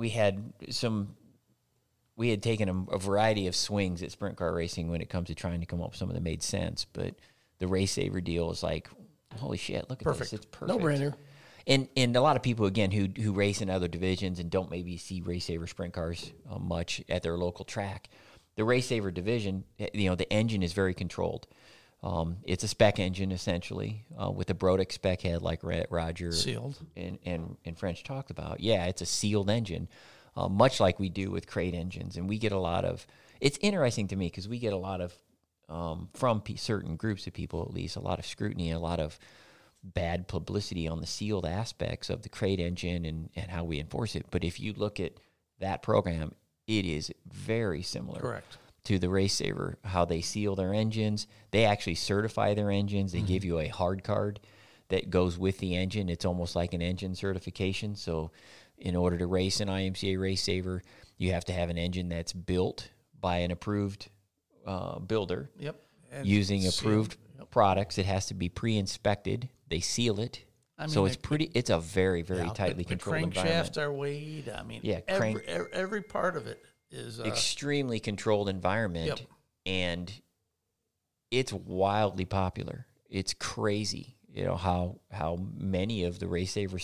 had taken a variety of swings at sprint car racing when it comes to trying to come up with something that made sense, but the Race Saver deal is like, holy shit, look at this, it's perfect. No brainer. And a lot of people, again, who race in other divisions and don't maybe see Race Saver sprint cars much at their local track, the Race Saver division, the engine is very controlled. It's a spec engine, essentially, with a Brodix spec head like Roger Sealed. and French talked about. Yeah, it's a sealed engine, much like we do with crate engines. And we get a lot of – it's interesting to me because we get a lot of, from certain groups of people at least, a lot of scrutiny, a lot of bad publicity on the sealed aspects of the crate engine and how we enforce it. But if you look at that program, it is very similar. Correct. To the Race Saver, how they seal their engines. They actually certify their engines. They give you a hard card that goes with the engine. It's almost like an engine certification. So in order to race an IMCA Race Saver, you have to have an engine that's built by an approved builder. Yep. And Using sealed. approved products. It has to be pre-inspected. They seal it. So it's it's a very, very tightly the controlled crankshafts environment. are weighed. I mean, Yeah, every part of it is extremely controlled environment, Yep. and it's wildly popular. it's crazy, you know, how many of the Race Saver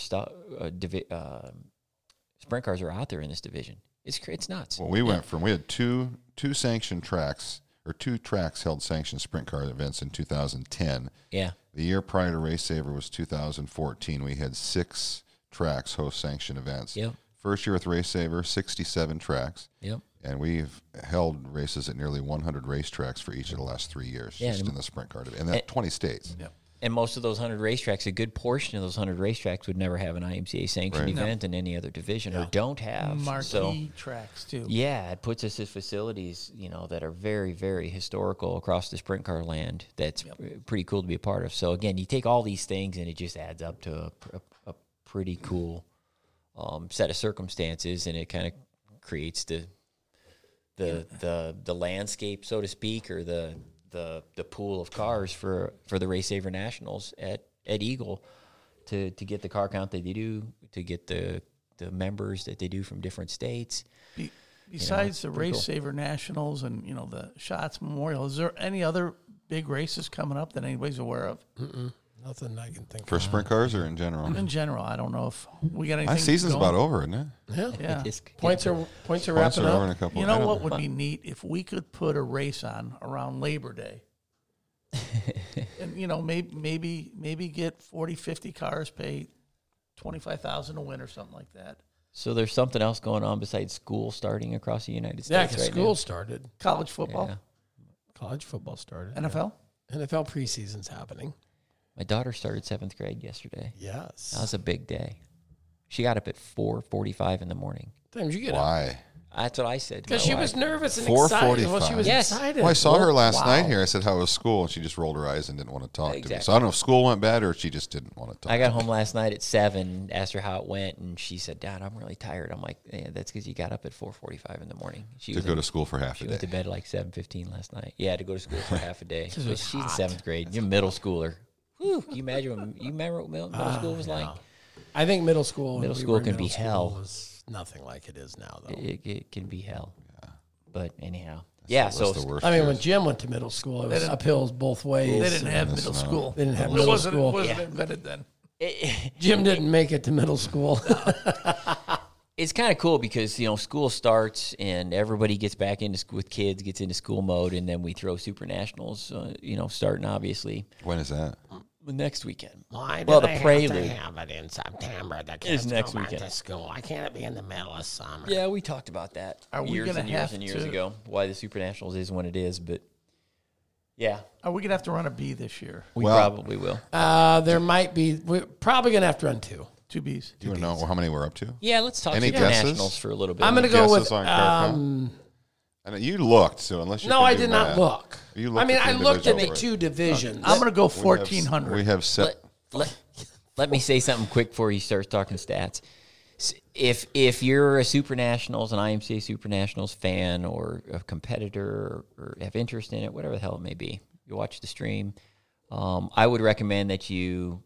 sprint cars are out there in this division. It's nuts. Well, we had two sanctioned tracks, or 2 tracks held sanctioned sprint car events in 2010. Yeah. The year prior to Race Saver was 2014. We had 6 tracks host sanctioned events. Yep. First year with Race Saver, 67 tracks. Yep. And we've held races at nearly 100 racetracks for each of the last 3 years, just in the sprint car, and that 20 states. Yep. And most of those 100 racetracks, a good portion of those 100 racetracks would never have an IMCA sanctioned event in any other division, or don't have. Marquee tracks too. Yeah, it puts us at facilities, you know, that are very, very historical across the sprint car land. That's pretty cool to be a part of. So again, you take all these things, and it just adds up to a pretty cool set of circumstances, and it kind of creates the landscape, so to speak, or the pool of cars for the Race Saver Nationals at Eagle to get the car count that they do, to get the members that they do from different states. Besides the Race Saver Nationals and, you know, the Schatz Memorial, is there any other big races coming up that anybody's aware of? Nothing I can think For of. sprint cars or in general? In general, I don't know if we got anything. My season's going. about over, isn't it? Yeah. Points are Points wrapping are over in up. a couple. You know what would be neat if we could put a race on around Labor Day, and you know maybe get 40, 50 cars, pay $25,000 to win or something like that. So there's something else going on besides school starting across the United States. Yeah, because right school now. started. College football, Yeah. College football started. NFL. NFL preseason's happening. My daughter started 7th grade yesterday. Yes. That was a big day. She got up at 4:45 in the morning. Times you get up. Why? That's what I said. Because My she wife. was nervous and 4:45. excited. Well, she was Yes. excited. Well, I saw her last Wow. night here. I said, how was school? And she just rolled her eyes and didn't want to talk to me. Exactly. So I don't know if school went bad or she just didn't want to talk I got to me. home last night at 7, asked her how it went, and she said, Dad, I'm really tired. I'm like, yeah, that's because you got up at 4:45 in the morning. She To was go in- to school for half She a went to day. bed at like 7:15 last night. Yeah, to go to school for half a day. it was She's in hot. 7th grade. You're a middle schooler. Whew, can you imagine? You remember what middle school was like? I think middle school. when Middle we school were in can be middle school hell. Was nothing like it is now, though. It can be hell. But anyhow, yeah. That's So the worst I mean, when years. Jim went to middle school, it was uphills both ways. They didn't have Yes, middle no. school. They didn't have It middle wasn't, school. It wasn't invented then. Jim didn't make it to middle school. it's kind of cool because, you know, school starts and everybody gets back into school with kids, gets into school mode, and then we throw Super Nationals, you know, starting obviously When is that? next weekend. Why Well, do the they prelude have to have it in September? The is kids next go back weekend. to school. Why can't it be in the middle of summer? Yeah, we talked about that Are we years gonna and years have and years to- ago, why the Super Nationals is when it is, but yeah, Are we gonna have to run a B this year? we Well- probably will. There might be. We're probably gonna have to run 2. 2 Bs. Do you want to know how many we're up to? Yeah, let's talk Any Super guesses? Nationals for a little bit. I'm gonna go Guesses with. on car count? I know you looked, so unless you No, can I do did not math. look. You looked I mean, at I the looked at the individual, 2 divisions. I'm gonna go We have- 1,400. We have set. Let me say something quick before you start talking stats. If you're a Super Nationals, an IMCA Super Nationals fan, or a competitor, or have interest in it, whatever the hell it may be, you watch the stream. I would recommend that you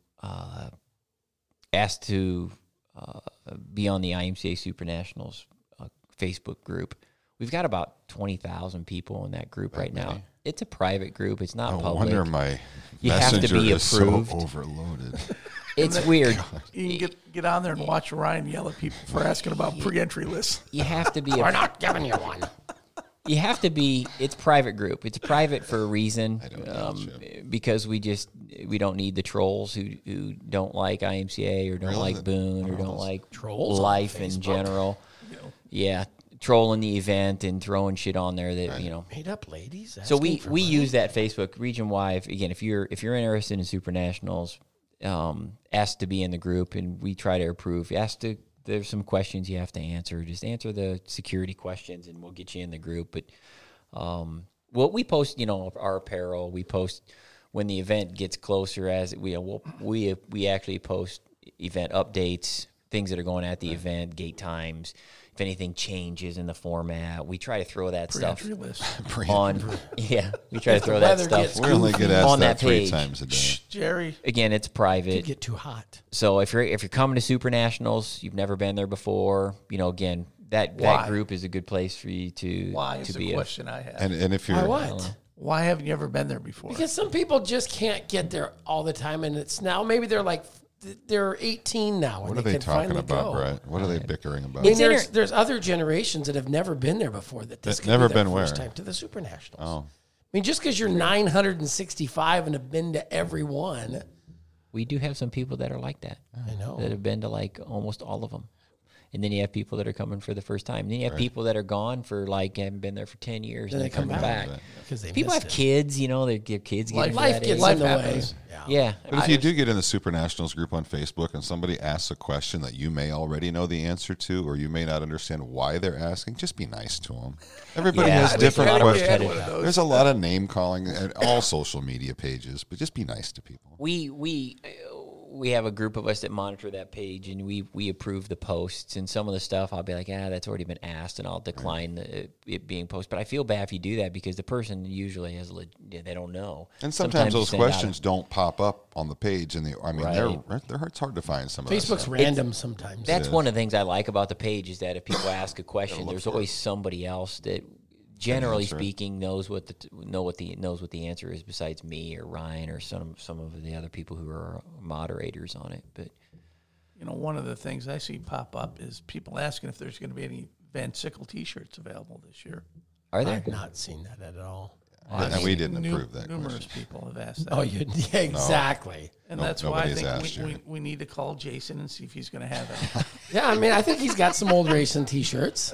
ask to be on the IMCA Super Nationals Facebook group. We've got about 20,000 people in that group right now. many? It's a private group. It's not No public. wonder my You have to messenger be is approved. so overloaded. It's weird. You can get on there and watch Ryan yell at people for asking about pre-entry lists. You have to be We're not giving you one. You have to be. It's private group. It's private for a reason, because we don't need the trolls who don't like IMCA or don't like Boone or don't like Trolls on life in Facebook? general. Yeah, trolling the event and throwing shit on there that you know. Made up ladies. So asking we for we money? use that Facebook region wide. Again, if you're interested in Super Nationals, ask to be in the group, and we try to approve. There's some questions you have to answer. Just answer the security questions, and we'll get you in the group. But we post, you know, our apparel. We post when the event gets closer. As we actually post event updates, things that are going at the event, gate times. If anything changes in the format, we try to throw that stuff Pre-entry list. on. Yeah, we try to the throw that weather stuff gets We only get asked on that that 3 page. times a day. Jerry, Again, it's private. get too hot. So if you're coming to Super Nationals, you've never been there before, you know, again, that Why? group is a good place for you to why is to the be question I have? And if you're Why what? Why haven't you ever been there before? Because some people just can't get there all the time, and it's now maybe they're 18 now. What and are they can talking finally about, go. Brett? What are they bickering about? I mean, there's other generations that have never been there before. That never could be their been first where? time to the Super Nationals. Oh. I mean, just because you're 965 and have been to every one. We do have some people that are like that. I know. That have been to like almost all of them. And then you have people that are coming for the first time. And then you have people that are gone for like haven't been there for 10 years. Then and they come coming back. back. Because they People missed have it. kids, you know, their kids get Life gets Life in the happens. way. Yeah. But if you do get in the Super Nationals group on Facebook and somebody asks a question that you may already know the answer to, or you may not understand why they're asking, just be nice to them. Everybody Yeah, has I think different a lot of us questions. had one of those. There's a lot of name calling at all social media pages, but just be nice to people. We have a group of us that monitor that page, and we approve the posts. And some of the stuff I'll be like, that's already been asked, and I'll decline it being posted. But I feel bad if you do that because the person usually they don't know. And sometimes you those send out questions don't pop up on the page, and it's hard to find some of that Facebook's stuff. random sometimes. That's one of the things I like about the page is that if people ask a question, there's always somebody else that, generally speaking, knows what the answer is besides me or Ryan or some of the other people who are moderators on it. But one of the things I see pop up is people asking if there's going to be any Van Sickle T-shirts available this year. are there? I've not seen that at all. And we didn't approve that Numerous question. people have asked that. Oh, yeah, exactly. And No, that's why I nobody's asked think you. we need to call Jason and see if he's going to have it. Yeah, I mean, I think he's got some old racing T-shirts.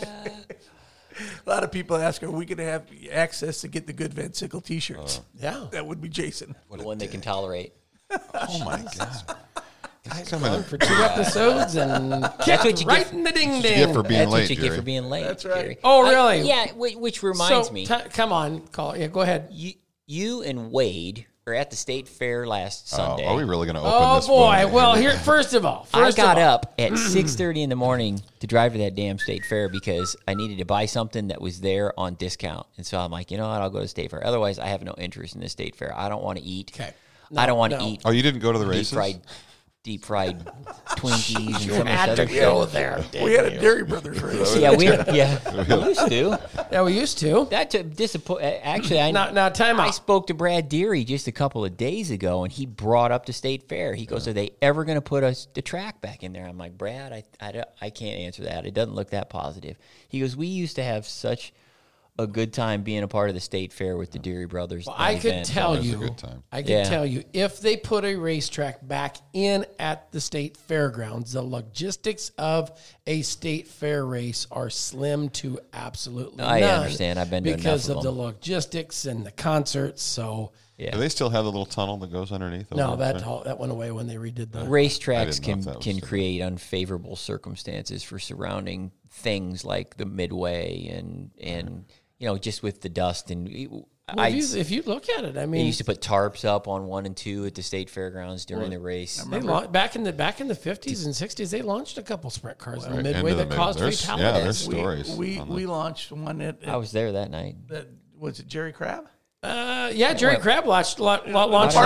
A lot of people ask, are we going to have access to get the good Van Sickle T-shirts? Yeah. That would be Jason. The one they can tolerate. Oh, my God. I've gone for 2 episodes and That's what you right get. in the ding Get ding. for being That's late, what you Jerry. get for being late. That's right. Jerry. Oh, really? Yeah, which reminds me. Come on, call. Yeah, go ahead. You and Wade are at the state fair last Sunday. Are we really going to open Oh this? boy! wound? Well, here first of all, I got up at 6:30 in the morning to drive to that damn state fair because I needed to buy something that was there on discount. And so I'm like, you know what? I'll go to the state fair. Otherwise, I have no interest in the state fair. I don't want to eat. Okay. I don't want to eat Oh, you didn't go to the races? deep fried Twinkies and some of had this to other go stuff. there. We had a Dairy Brothers race. Yeah, we used to. Yeah, we used to. That took actually, Now, time I out. spoke to Brad Deary just a couple of days ago, and he brought up the state fair. He goes, "Are they ever going to put the track back in there?" I'm like, Brad, I can't answer that. It doesn't look that positive. He goes, "We used to have such a good time being a part of the state fair with the Deary brothers." Well, I could tell was a you. good time. I could Yeah. tell you if they put a racetrack back in at the state fairgrounds, the logistics of a state fair race are slim to absolutely I none. understand. I've been to because enough of of the them. logistics and the concerts. So Yeah. Do they still have the little tunnel that goes underneath? no, over there? that went away when they redid the. Racetracks I didn't know if that can was still create unfavorable circumstances for surrounding things like the Midway and just with the dust and Well, if you look at it, I they mean, used to put tarps up on 1 and 2 at the state fairgrounds during the race. back in the 50s and 60s, they launched a couple sprint cars in the Right, Midway into that the caused there's- fatalities. yeah, there's stories. We launched one at I was there that night. was it Jerry Crab? Jerry Well, Crabb launched out into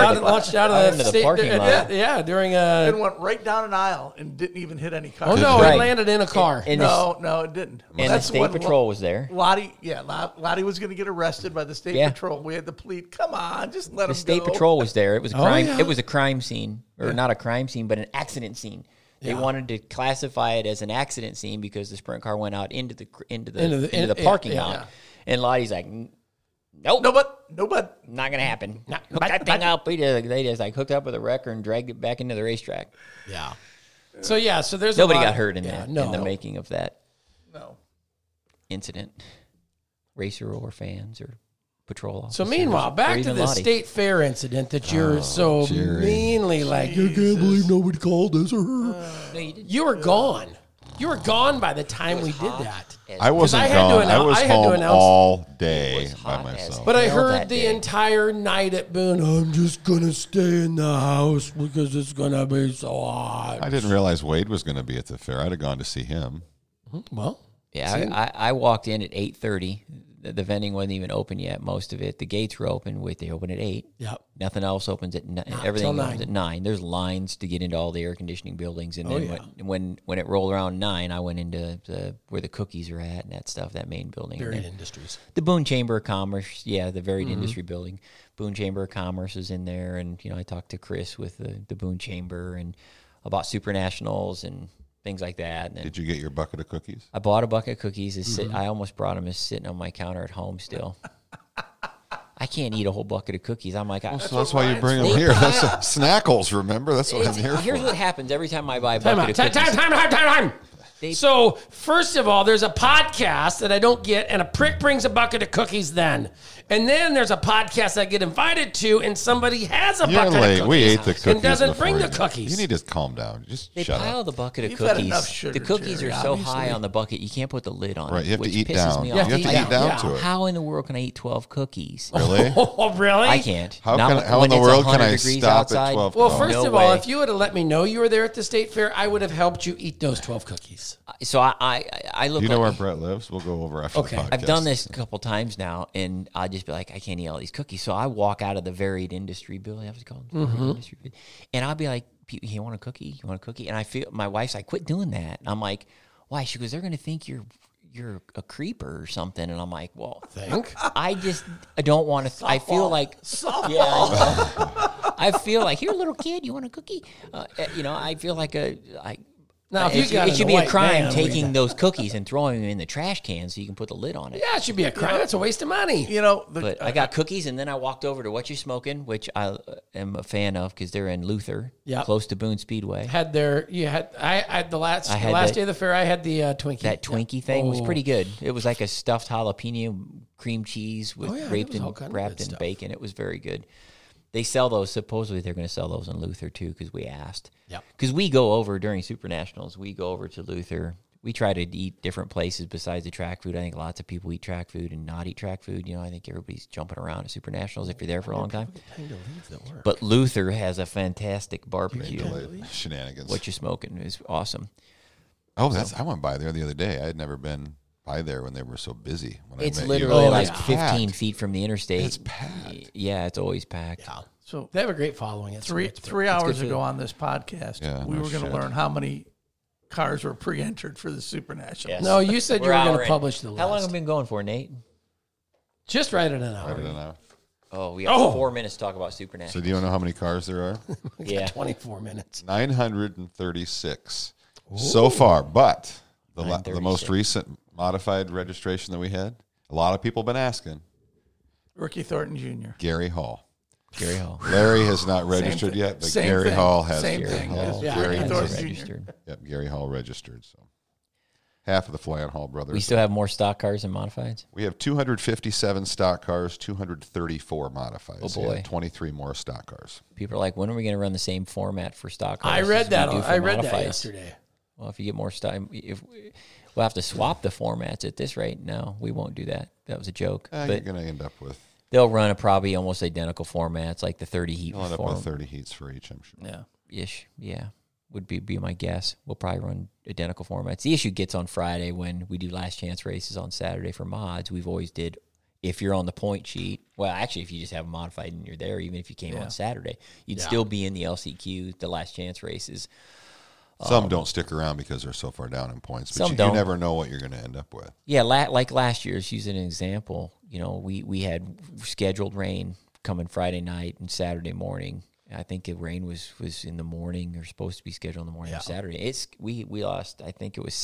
of the the state, parking lot. Yeah, during And went right down an aisle and didn't even hit any cars. Oh no, Right. it landed in a car. And No, it didn't. the That's state when patrol was there. Lottie was going to get arrested by the state Yeah. patrol. We had to plead, come on, just let The him state go. patrol was there. It was a crime. yeah. It was a crime scene, or not a crime scene, but an accident scene. They wanted to classify it as an accident scene because the sprint car went out into the parking yeah, lot. yeah. And Lottie's like, nope, No, but not gonna happen. Hook but- that thing up. They just like hooked up with a wrecker and dragged it back into the racetrack. Yeah. So there's Nobody a lot got hurt in that No. in the making of that no. incident. Racer or fans or patrol officers. So meanwhile, or back to even the Lottie. state fair incident that you're so Jerry. meanly like, I can't believe nobody called us. No, you didn't. You were gone. You were gone by the time we did that. I wasn't I had to gone. I annou- was I had to home announce- all day was by hot as myself. But I hell heard that the day. entire night at Boone, I'm just going to stay in the house because it's going to be so hot. I didn't realize Wade was going to be at the fair. I'd have gone to see him. Well, Yeah, I walked in at 8:30. the vending wasn't even open yet. Most of it, the gates were open. They open at 8. Yep. Nothing else opens at everything opens at 9. There's lines to get into all the air conditioning buildings, and then when it rolled around 9, I went into where the cookies are at and that stuff. That main building. Varied Industries. The Boone Chamber of Commerce, the Varied Industry building. Boone Chamber of Commerce is in there, and I talked to Chris with the Boone Chamber and about Super Nationals and things like that. And Did you get your bucket of cookies? I bought a bucket of cookies. I almost brought them as sitting on my counter at home still. I can't eat a whole bucket of cookies. I'm like, So that's why you bring them here. That's snackles, remember? That's what I'm here here's for. what happens every time I buy a bucket of cookies. Time. So, first of all, there's a podcast that I don't get, and a prick brings a bucket of cookies then. And then there's a podcast I get invited to, and somebody has a bucket of cookies. We ate the cookies and doesn't bring the before cookies. You need to calm down. Just They shut pile up. the bucket of You've had cookies. enough sugar, The cookies Jerry, are so obviously. high on the bucket, you can't put the lid on it. Right, you have to which eat pisses down. me You off. have to eat down to it. How in the world can I eat 12 cookies? Really? Oh, really? I can't. How Not in when the it's world can 100 I degrees stop outside. at 12? Well, Oh. first No of all, way. if you would have let me know you were there at the state fair, I would have helped you eat those 12 cookies. So I look Do you know where like... Brett lives? We'll go over after Okay. the podcast. I've done this a couple times now, and I'll just be like, I can't eat all these cookies. So I walk out of the Varied Industry building, I have to call it, Varied Industry building, and I'll be like, you want a cookie? You want a cookie? And I feel my wife's like, quit doing that. And I'm like, why? She goes, they're going to think you're a creeper or something. And I'm like, well, I don't want to. I feel like, I feel like, here, little kid, you want a cookie? I feel like Now, if you got it in should a be a white crime van, taking those cookies and throwing them in the trash can so you can put the lid on it. Yeah, it should be a crime. It's a waste of money. But I got cookies, and then I walked over to What You Smoking, which I am a fan of because they're in Luther, Yep. close to Boone Speedway. I had the last that- day of the fair. I had the Twinkie. That Twinkie thing was Oh. pretty good. It was like a stuffed jalapeno cream cheese with yeah, wrapped it was all in kind of wrapped good in stuff. bacon. It was very good. They sell those. Supposedly, they're going to sell those in Luther too because we asked. Yep. Because we go over during Super Nationals. We go over to Luther. We try to eat different places besides the track food. I think lots of people eat track food and not eat track food. I think everybody's jumping around at Super Nationals if you're there for a long time. But Luther has a fantastic barbecue. Shenanigans. What You Smoking is awesome. Oh, I went by there the other day. I had never been by there when they were so busy. When It's I met you. literally Oh, like it's 15 packed. feet from the interstate. It's packed. Yeah, it's always packed. Yeah. So They have a great following. It's three great. hours good ago food. on this podcast, Yeah, we no were going to shit. learn how many cars were pre-entered for the Super Nationals. Yes. No, you said you were We're going to hour publish the in. list. How long have we been going for, Nate? Just right at an hour. I don't know. Oh, we got 4 minutes to talk about Super So Nationals. do you know how many cars there are? Yeah. 24 minutes. 936 so far. But the 936. most recent modified registration that we had, a lot of people have been asking, Ricky Thornton Jr. Gary Hall. Gary Hall. Larry has not registered thing. yet, but Same Gary thing. Hall has. Same Gary thing. Hall. Yeah, Gary Ricky has Thornton Jr. registered. Yep, Gary Hall registered. So half of the Fly on Hall brothers. We still have more stock cars and modifieds. We have 257 stock cars, 234 modifieds. Oh, boy. Yeah, 23 more stock cars. People are like, when are we going to run the same format for stock cars? I as read we that. do for I read that modifieds? yesterday. Well, if you get more stock, we'll have to swap the formats at this rate. No, we won't do that. That was a joke. You're But going to end up with they'll run probably almost identical formats, like the 30 heat you'll end up form. with 30 heats for each, I'm sure. Yeah. Ish, yeah, would be my guess. We'll probably run identical formats. The issue gets on Friday when we do last chance races on Saturday for mods. We've always did, if you're on the point sheet, well, actually, if you just have a modified and you're there, even if you came on Saturday, you'd still be in the LCQ, the last chance races. Some don't stick around because they're so far down in points, but Some you don't. never know what you're going to end up with. Yeah, like last year, just using an example, we had scheduled rain coming Friday night and Saturday morning. I think the rain was in the morning, or supposed to be scheduled in the morning on Saturday. We lost, I think it was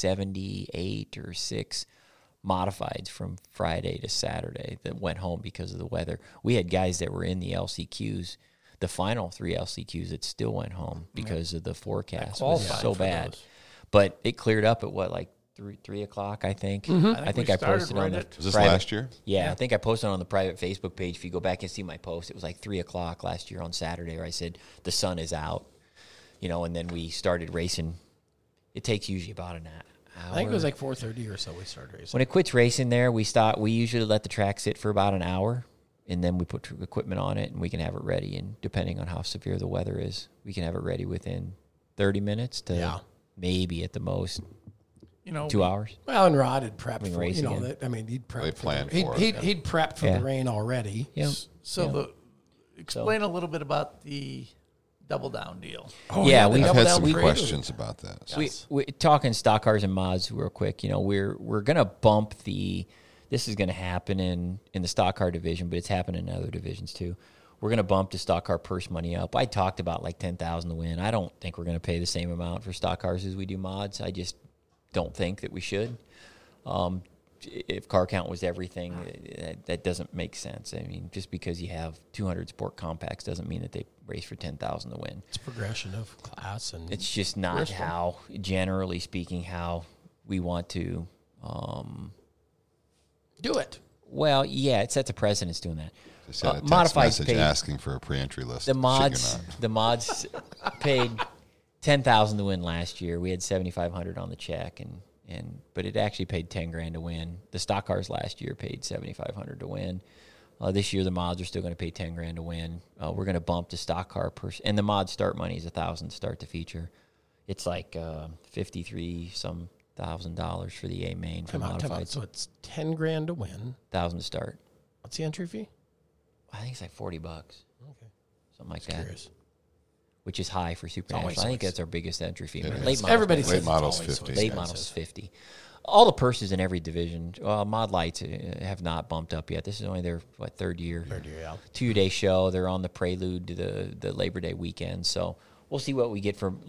78 or 6 modifieds from Friday to Saturday that went home because of the weather. We had guys that were in the LCQs, the final 3 LCQs, that still went home because of the forecast. It was qualified so for bad. those. But it cleared up at like 3 o'clock, I think. I think we I started posted on the right Was this private- last year? Yeah, I think I posted on the private Facebook page. If you go back and see my post, it was like 3 o'clock last year on Saturday, where I said the sun is out, and then we started racing. It takes usually about an hour. I think it was like 4:30 or so we started racing. When it quits racing there, we usually let the track sit for about an hour, and then we put equipment on it, and we can have it ready. And depending on how severe the weather is, we can have it ready within 30 minutes to maybe at the most 2 hours. Well, and Rod had prepped for race he'd again. prepped. They planned He'd for it. he'd prepped for Yeah. the rain already. Yeah. So explain a little bit about the double down deal. Yeah, the we've I've double had down some parade. questions about that. We talking stock cars and mods real quick. We're gonna bump this is gonna happen in the stock car division, but it's happening in other divisions too. We're gonna bump the stock car purse money up. I talked about like $10,000 to win. I don't think we're gonna pay the same amount for stock cars as we do mods. I just don't think that we should. If car count was everything, that doesn't make sense. I mean, just because you have 200 sport compacts doesn't mean that they race for $10,000 to win. It's progression of class, and It's just not how, generally speaking, how we want to. do it. Well, yeah, it sets a precedence doing that. Just had a text Modifieds message paid asking for a pre-entry list. the Shit, mods. you're not. The mods paid $10,000 to win last year. We had $7,500 on the check, but it actually paid $10,000 to win. The stock cars last year paid $7,500 to win. This year, the mods are still going to pay $10,000 to win. We're going to bump the stock car and the mod start money is $1,000 to start the feature. It's like $53,000 for the A main for Time out. modified. So it's $10,000 to win. $1,000 to start. What's the entry fee? I think it's like $40, Okay, something like that, curious. which is high for Super always National. I think nice. that's our biggest entry fee. It Late is. models, Everybody Late says models, it's always 50. late expensive. models 50. All the purses in every division. Mod lights have not bumped up yet. This is only their third year. Third year, yeah. 2-day show. They're on the prelude to the Labor Day weekend. So we'll see what we get for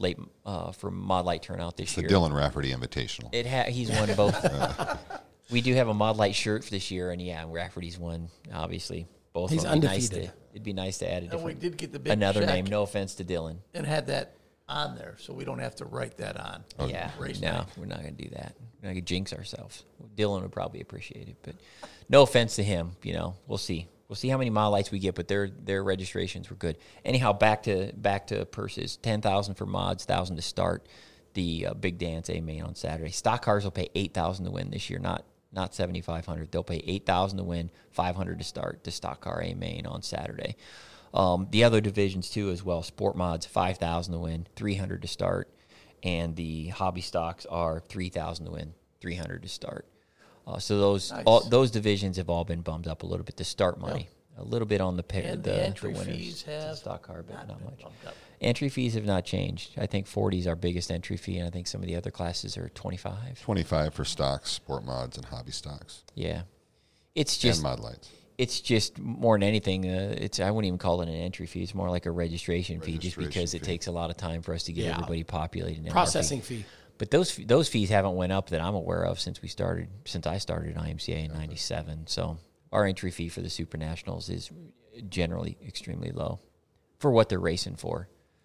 Mod Light turnout this The year. Dylan Rafferty Invitational. He's won both. We do have a Mod Light shirt for this year, and Rafferty's won. Obviously, both. He's of them. undefeated. It'd be nice to add a And we different did get the big another check name. No offense to Dylan. and had that on there, so we don't have to write that on. Yeah, Race no, night. we're not going to do that. We're not going to jinx ourselves. Dylan would probably appreciate it, but no offense to him. We'll see. We'll see how many mile lights we get, but their registrations were good. Anyhow, back to purses. $10,000 for mods, $1,000 to start the Big Dance A main on Saturday. Stock cars will pay $8,000 to win this year, not $7,500. They'll pay $8,000 to win, $500 to start the stock car A main on Saturday. The other divisions too as well. Sport mods $5,000 to win, $300 to start, and the hobby stocks are $3,000 to win, $300 to start. So those divisions have all been bumped up a little bit to start money, a little bit on the And the the entry winners fees to the have stock car, but not been much. bumped up. Entry fees have not changed. I think 40 is our biggest entry fee, and I think some of the other classes are 25. 25 for stocks, sport mods, and hobby stocks. Yeah, it's And just mod lights. it's just more than anything. I wouldn't even call it an entry fee. It's more like a registration fee, just Registration because it fee. takes a lot of time for us to get Yeah. everybody populated. in Processing MRP. fee. But those fees haven't went up that I'm aware of since I started IMCA in '97. So our entry fee for the Super Nationals is generally extremely low for what they're racing for.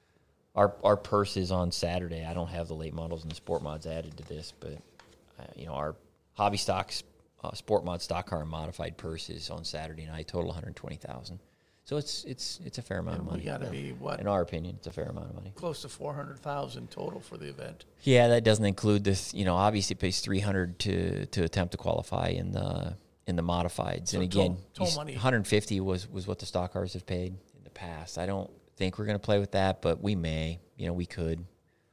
Our purse is on Saturday. I don't have the late models and the sport mods added to this, but our hobby stocks, sport mod, stock car, and modified purse is on Saturday night. Total $120,000. So it's a fair amount of We money. got to be In our opinion, it's a fair amount of money. close to $400,000 total for the event. Yeah, that doesn't include this. Obviously, it pays $300 to attempt to qualify in the modifieds. So And again, total money. $150 was what the stock cars have paid in the past. I don't think we're going to play with that, but we may. We could,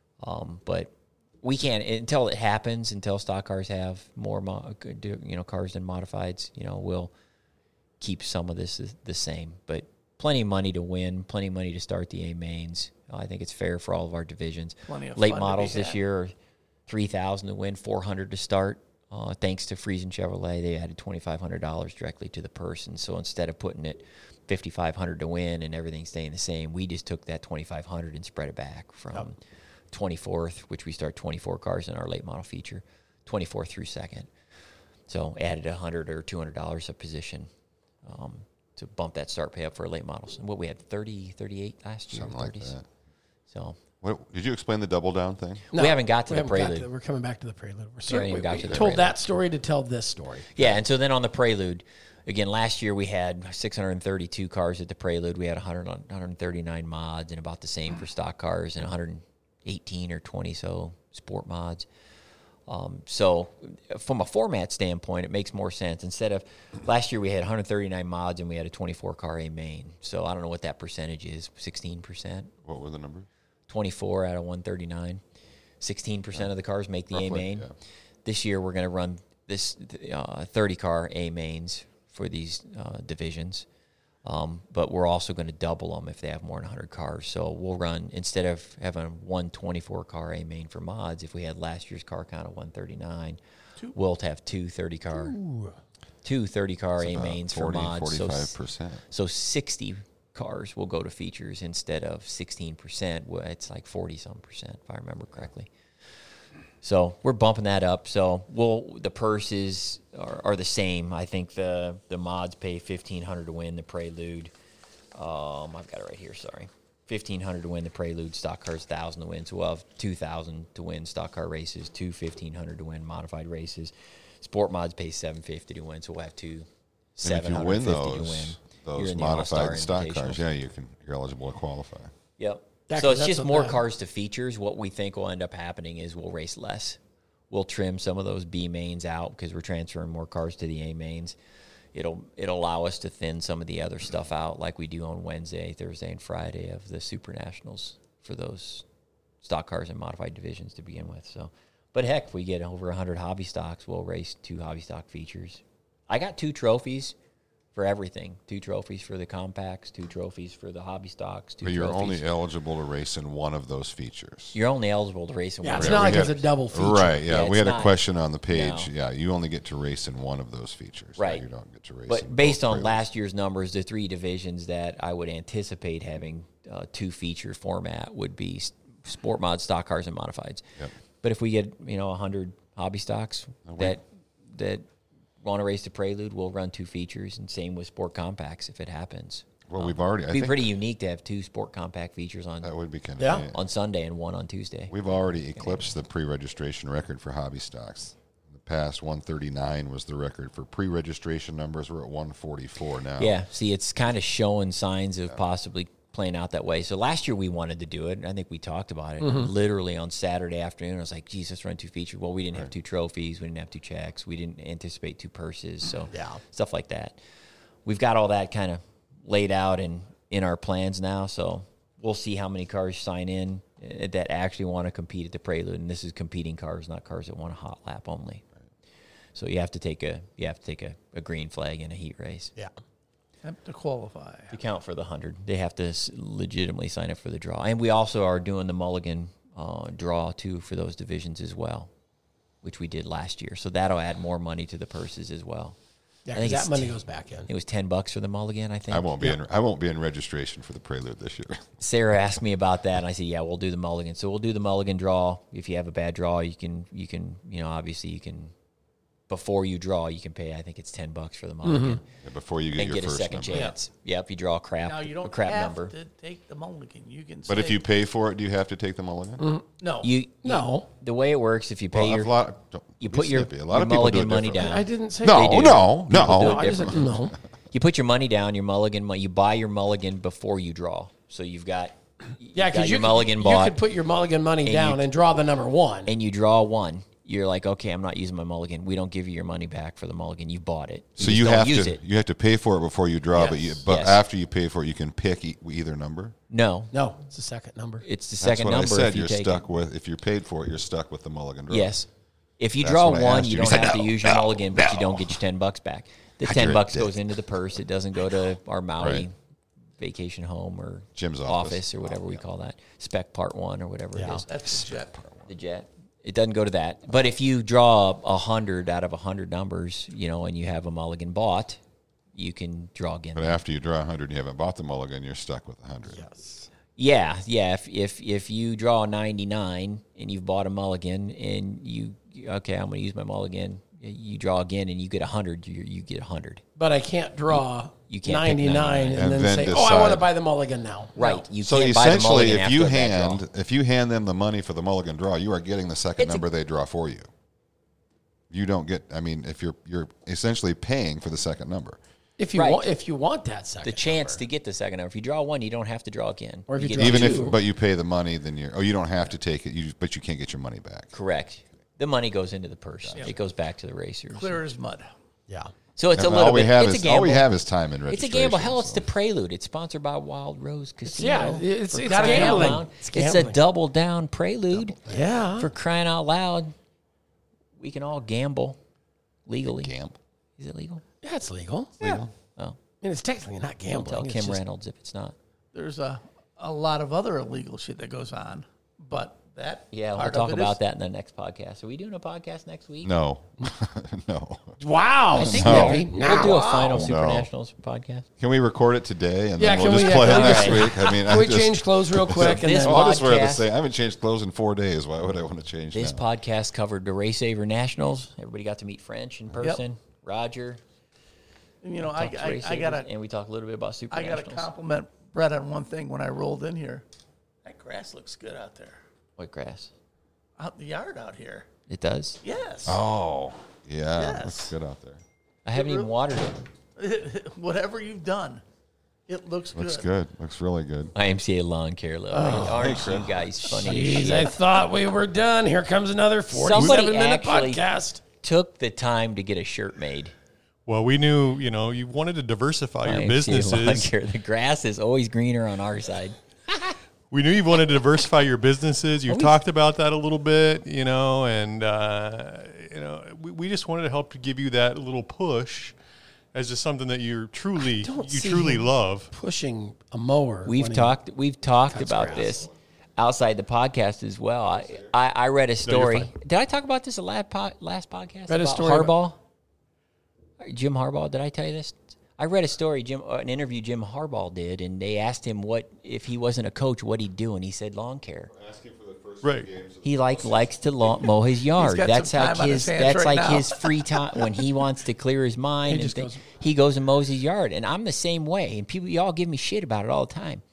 but we can't until it happens. Until stock cars have more, cars than modifieds. We'll keep some of this the same, but plenty of money to win, plenty of money to start the A mains. I think it's fair for all of our divisions. Plenty of Late fun to be models this had. year are $3,000 to win, $400 to start. Thanks to Friesen Chevrolet, they added $2,500 directly to the purse. And so instead of putting it $5,500 to win and everything staying the same, we just took that $2,500 and spread it back from 24th, which we start 24 cars in our late model feature, 24th through 2nd. So added $100 or $200 a position to bump that start pay up for our late models. And what we had 38 last year, Something like 30s. that. So What, did you explain the double down thing? we haven't got to we the haven't got prelude. we're coming back to the prelude. even got to the told prelude. that story to tell this story. Yeah, and so then on the prelude, again, last year we had 632 cars at the prelude. We had 139 mods and about the same for stock cars and 118 or 20 so sport mods. So from a format standpoint, it makes more sense. Instead of last year we had 139 mods and we had a 24 car A main. So I don't know what that percentage is, 16%, What were the numbers? 24 out of 139. 16% of the cars make the A Roughly, main. yeah. this year we're going to run this 30-car A mains for these divisions. But we're also going to double them if they have more than 100 cars. So we'll run, instead of having one 24-car A main for mods, if we had last year's car count of 139, we'll have two 30-car A mains for mods. 45%. So 60 cars will go to features instead of 16%. Well, it's like 40-some%, if I remember correctly. So we're bumping that up. So the purses are the same. I think the mods pay $1,500 to win the Prelude. I've got it right here. Sorry, $1,500 to win the Prelude. Stock cars $1,000 to win. So we'll have $2,000 to win stock car races. $1,500 to win modified races. Sport mods pay $750 to win. So we'll have $750 to win. Those modified stock cars, you're eligible to qualify. Yep. So it's just more cars to features. What we think will end up happening is we'll race less. We'll trim some of those B mains out because we're transferring more cars to the A mains. It'll allow us to thin some of the other stuff out like we do on Wednesday, Thursday, and Friday of the Super Nationals for those stock cars and modified divisions to begin with. So, but heck, if we get over 100 hobby stocks, we'll race 2 hobby stock features. I got 2 trophies for everything. 2 trophies for the compacts, 2 trophies for the hobby stocks. But you're only eligible to race in one of those features. You're only eligible to race in one. It's not like it's a double feature. Right, yeah. We had a question on the page. No. Yeah, you only get to race in one of those features. Right. You don't get to race But based on last year's numbers, the 3 divisions that I would anticipate having 2 feature format would be sport mods, stock cars, and modifieds. Yep. But if we get 100 hobby stocks that want to race the Prelude, we'll run 2 features, and same with sport compacts if it happens. Well, we've already. It'd be pretty unique to have 2 sport compact features on. That would be kind of on Sunday and 1 on Tuesday. We've already eclipsed the pre-registration record for hobby stocks. In the past, 139 was the record for pre-registration numbers. We're at 144 now. Yeah, see, it's kind of showing signs of possibly playing out that way. So last year we wanted to do it, and I think we talked about it. Literally on Saturday afternoon, I was like, geez, let's run 2 features. Well, we didn't have 2 trophies. We didn't have 2 checks. We didn't anticipate 2 purses. So stuff like that. We've got all that kind of laid out in our plans now. So we'll see how many cars sign in that actually want to compete at the Prelude. And this is competing cars, not cars that want a hot lap only. So you have to take a green flag in a heat race. Yeah. Have to qualify. To count for the 100. They have to legitimately sign up for the draw. And we also are doing the Mulligan draw, too, for those divisions as well, which we did last year. So that'll add more money to the purses as well. Yeah, because that money goes back in. It was $10 for the Mulligan, I think. I won't be in registration for the Prelude this year. Sarah asked me about that, and I said, yeah, we'll do the Mulligan. So we'll do the Mulligan draw. If you have a bad draw, you can obviously you can, before you draw, you can pay, I think it's $10 for the Mulligan. Yeah, before you get your get first a second number. chance. Yeah, if you draw a crap number. To take the Mulligan. You can. But if you pay for it, do you have to take the Mulligan? No. No. The way it works, if you pay you put your Mulligan money down. I didn't say no. You put your money down, your Mulligan, you buy your Mulligan before you draw. So you've got because your Mulligan bought. You could put your Mulligan money down and draw the number 1. And you draw 1. You're like, okay, I'm not using my Mulligan. We don't give you your money back for the Mulligan. You bought it. So you have to pay for it before you draw, but after you pay for it, you can pick either number. No, it's the second number. It's the second number. That's what I said. If you're stuck with. If you're paid for it, you're stuck with the Mulligan draw. Yes. If you draw 1, you don't have to use your Mulligan, but you don't get your $10 back. The $10 goes into the purse. It doesn't go to our Maui vacation home or Jim's office or whatever we call that. Spec Part 1 or whatever it is. That's the jet. The jet. It doesn't go to that. But if you draw 100 out of 100 numbers, and you have a Mulligan bought, you can draw again. But after you draw 100 and you haven't bought the Mulligan, you're stuck with 100. Yes. Yeah. If you draw 99 and you've bought a Mulligan and I'm going to use my Mulligan, you draw again and you get 100, you get 100. But I can't draw you can't 99 and then say, I want to buy the Mulligan now. Right. No. You so can't buy the essentially, Mulligan if you hand them the money for the Mulligan draw, you are getting the second number they draw for you. You don't get. I mean, if you're essentially paying for the second number. If you want that second, the chance to get the second number. If you draw 1, you don't have to draw again. Or if you draw 2. But you pay the money, then you don't have to take it. But you can't get your money back. Correct. The money goes into the purse. It goes back to the racers. Clear as mud. Yeah. So it's a little bit. It's a gamble. All we have is time and registration. It's a gamble. Hell, it's the Prelude. It's sponsored by Wild Rose Casino. It's gambling. It's a double down Prelude. Yeah. For crying out loud. we can all gamble legally. Gamble. Is it legal? Yeah, it's legal. Legal. Oh, I mean, it's technically not don't gambling. tell It's Kim just- Reynolds if it's not. There's a lot of other illegal shit that goes on, but that Yeah, we'll part talk of it about is, that in the next podcast. Are we doing a podcast next week? No. No. Wow, I think Smitty. we'll do a final No. Super Nationals podcast. Can we record it today and Yeah, then we'll can just we- play yeah, it can this we- week? I mean, Can we change clothes real quick? And This then, I'll just wear the podcast- same. I haven't changed clothes in 4 days. Why would I want to change This now? podcast covered the Race Saver Nationals. Everybody got to meet French in person. Roger. and, you know, talked to Race I gotta Savers, and we talked a little bit about Super I gotta Nationals. compliment Brett on one thing when I rolled in here. That grass looks good out there. What grass? Out the yard out here. It does. Yes. Oh, yeah. Yes. Looks good out there. I haven't even watered it. Whatever you've done, it looks good. Looks good. Looks really good. IMCA Lawn Care, though. Aren't you guys funny as Jeez, shit? I thought we were done. Here comes another Somebody 47-minute actually- podcast. Took the time to get a shirt made. Well, we knew, you wanted to diversify your IMCA Lawn businesses. Care. The grass is always greener on our side. We knew you wanted to diversify your businesses. You've talked about that a little bit, and we just wanted to help to give you that little push as just something that you truly love. Pushing a mower. We've when he- talked about grass. this outside the podcast as well. I read a story. fine. Did I talk about this last podcast? Read a about story Harbaugh? Jim Harbaugh. Did I tell you this? I read a story, an interview Jim Harbaugh did, and they asked him what if he wasn't a coach, what'd he do, and he said lawn care. Right. He likes to mow his yard. got That's some like time on his hands that's right like now. his free time when he wants to clear his mind. He just and goes- he goes and mows his yard, and I'm the same way. And people, y'all give me shit about it all the time,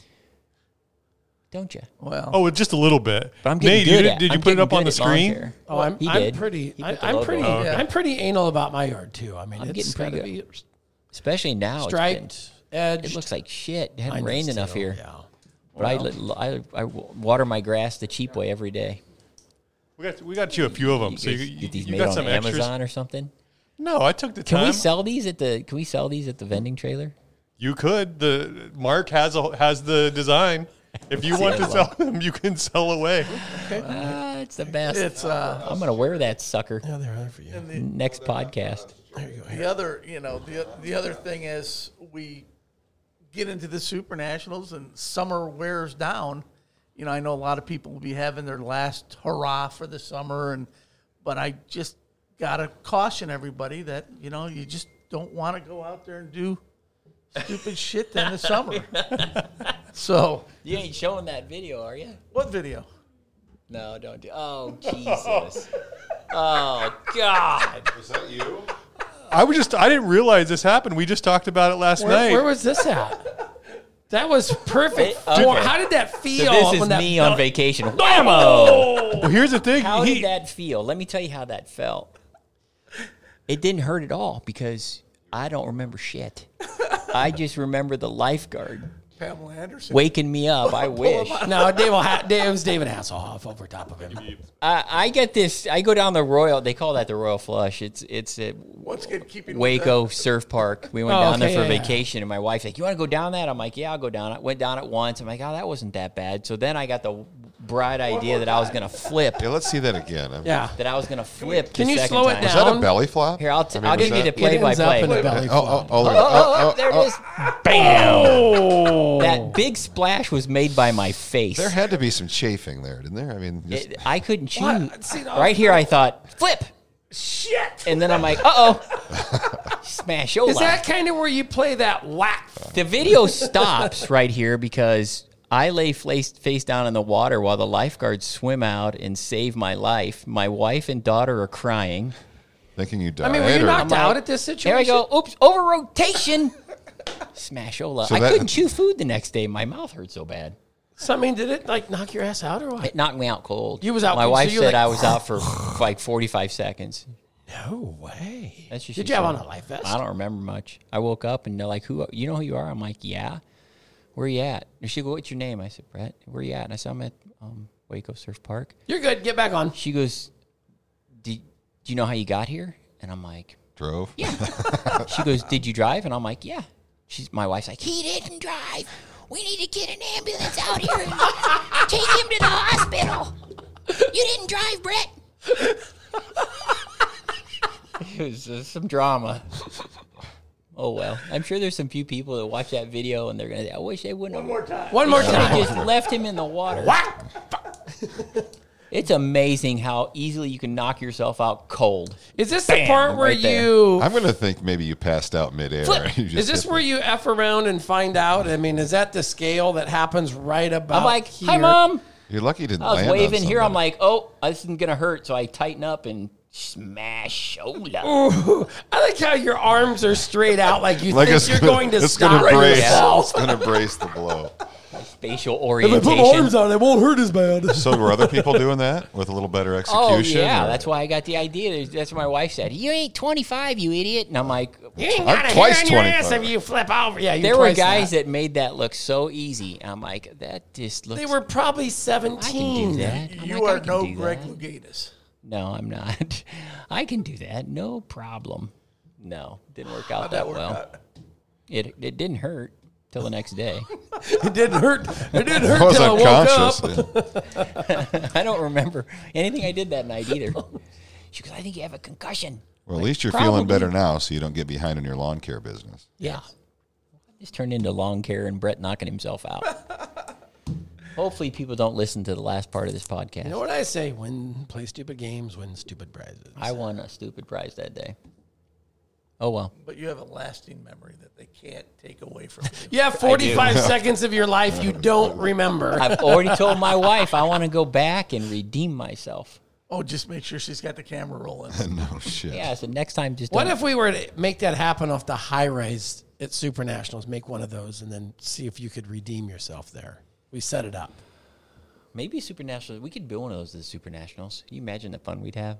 don't you? Well, Oh, just a little bit. But I'm getting Nate, good you at. did you I'm put it getting up on good the at lawn screen? care. Oh, I'm He did. pretty. He put the I'm logo pretty. on. I'm pretty anal about my yard too. I mean, I'm it's getting pretty gotta good. be Especially now, striped, edged. it looks like shit. It Mine hadn't does rained enough too, here. Yeah. But I water my grass the cheap way every day. We got you a few of them. You so guys you get these you made got on some extras. Amazon or something. No, I took the Can time. we sell these at the vending trailer? You could. The Mark has the design. If you want to sell them, you can sell away. It's the best. it's I'm gonna wear that sucker Yeah, they're there for you. next podcast. There you go. the other, the other thing is we get into the Super Nationals and summer wears down. I know a lot of people will be having their last hurrah for the summer, but I just gotta caution everybody that you just don't want to go out there and do stupid shit in the summer. So, You ain't showing that video, are you? what video? No, don't do. Oh Jesus! Oh God! Is that you? I didn't realize this happened. We just talked about it last night. Where was this at? That was perfect. Okay. form. How did that feel? So this is when that me on vacation. Whammo! Well, here's the thing. How did that feel? Let me tell you how that felt. It didn't hurt at all because I don't remember shit. I just remember the lifeguard Pamela Anderson. waking me up. I wish. No, it was David Hasselhoff over top of him. I get this. I go down the Royal. They call that the Royal Flush. It's at What's good keeping with Waco Surf Park. We went Oh, down there okay, for yeah. vacation, and my wife's like, "You want to go down that?" I'm like, "Yeah, I'll go down it." Went down it once. I'm like, "Oh, that wasn't that bad." So then I got the bright idea that I was gonna flip. Yeah, let's see that again. Yeah. That I was gonna flip. Can the you second slow it time. Was that a down? belly flop? Here, I'll I mean, I'll was give you the that- It ends up play-by-play. in a belly Oh, flop. Oh, there it is. Bam! That big splash was made by my face. There had to be some chafing there, didn't there? I mean, just, I couldn't chew. What? See, no. Right here, I thought, flip. Shit! And then I'm like, uh-oh. Smash over. Is that kind of where you play that whack? The video stops right here because I lay face down in the water while the lifeguards swim out and save my life. My wife and daughter are crying. thinking you died. I mean, were you or- knocked like, out at this situation? Here I go. Oops, over rotation. Smashola. So I that- couldn't chew food the next day. My mouth hurt so bad. So, I mean, did it knock your ass out or what? It knocked me out cold. You was out My cold, so wife you're said like- I was out for like 45 seconds. No way. That's just Did you have on a life vest? I don't remember much. I woke up and they're like, "Who? You know who you are?" I'm like, "Yeah." "Where you at?" And she goes, "What's your name?" I said, "Brett." "Where you at?" And I said, "I'm at Waco Surf Park." You're good. Get back on. She goes, Do you know how you got here?" And I'm like, Drove? "Yeah." She goes, "Did you drive?" And I'm like, "Yeah." My wife's like, "He didn't drive. We need to get an ambulance out here and take him to the hospital. You didn't drive, Brett." it was some drama. Oh, well. I'm sure there's some few people that watch that video and they're going to say, I wish they wouldn't have. One more They time. just left him in the water. It's amazing how easily you can knock yourself out cold. Is this the Bam, part where right there. you... I'm going to think maybe you passed out midair. You just Is this hit where you F around and find out? I mean, is that the scale that happens right about I'm like, here? hi, Mom. You're lucky you didn't I was land on waving here. I'm somebody. like, oh, this isn't going to hurt. So I tighten up and smash shoulder. Ooh, I like how your arms are straight out like you Like think it's you're gonna- going to it's stop gonna brace. yourself. It's going to brace the blow. Spatial If I orientation. put my arms out, it won't hurt as bad. So were other people doing that with a little better Oh, execution? yeah. or- That's why I got the idea. That's what my wife said. You ain't 25, you idiot. And I'm like, You ain't I'm got a hair twice on your ass 25. if you flip over. Yeah, there were guys that made that look so easy. I'm like, that just looks. They were probably I 17. can do that. I'm You like, I are can no do Greg that. Louganis. No, I'm not. I can do that. No problem. No, didn't work out How'd that that work well. out? It didn't hurt till the next day. It didn't hurt. It didn't I hurt was till I woke unconscious. up. I don't remember anything I did that night either. She goes, I think you have a concussion. Well, at least you're Probably. feeling better now, so you don't get behind on your lawn care business. Yeah. Just turned into lawn care and Brett knocking himself out. Hopefully people don't listen to the last part of this podcast. You know what I say? Play stupid games, win stupid prizes. I won a stupid prize that day. Oh, well. But you have a lasting memory that they can't take away from you. You have 45 seconds of your life you don't remember. I've already told my wife I want to go back and redeem myself. Oh, just make sure she's got the camera rolling. No shit. Yeah, so next time just What don't- if we were to make that happen off the high rise at Super Nationals? Make one of those and then see if you could redeem yourself there. We set it up. Maybe Super Nationals, we could build one of those as Super Nationals. Can you imagine the fun we'd have?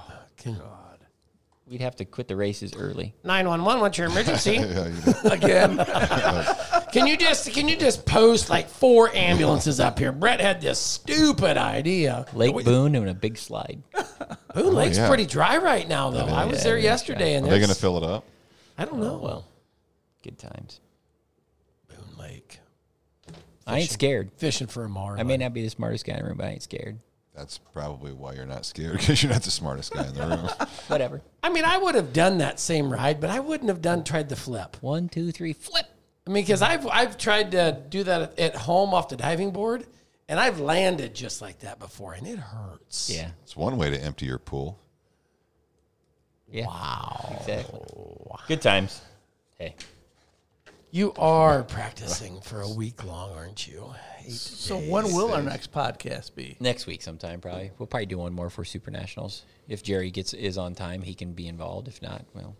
We'd have to quit the races early. 911, what's your emergency? Yeah, you know. Again, Can you just post like 4 ambulances up here? Brett had this stupid idea. Lake Boone and a big slide. Boone Lake's yeah. pretty dry right now, though. I was there yesterday, and Are they going to there's- fill it up? I don't know. Well, good times. Boone Lake I ain't scared. fishing for a mar. I may not be the smartest guy in the room, but I ain't scared. That's probably why you're not scared, because you're not the smartest guy in the room. Whatever. I mean, I would have done that same ride, but I wouldn't have tried the flip. 1, 2, 3, flip. I mean, because I've tried to do that at home off the diving board, and I've landed just like that before, and it hurts. Yeah. It's one way to empty your pool. Yeah. Wow. Exactly. Good times. Hey. You are practicing for a week long, aren't you? so when will our next podcast be? Next week sometime, probably. We'll probably do one more for Super Nationals. If Jerry is on time, he can be involved. If not, well.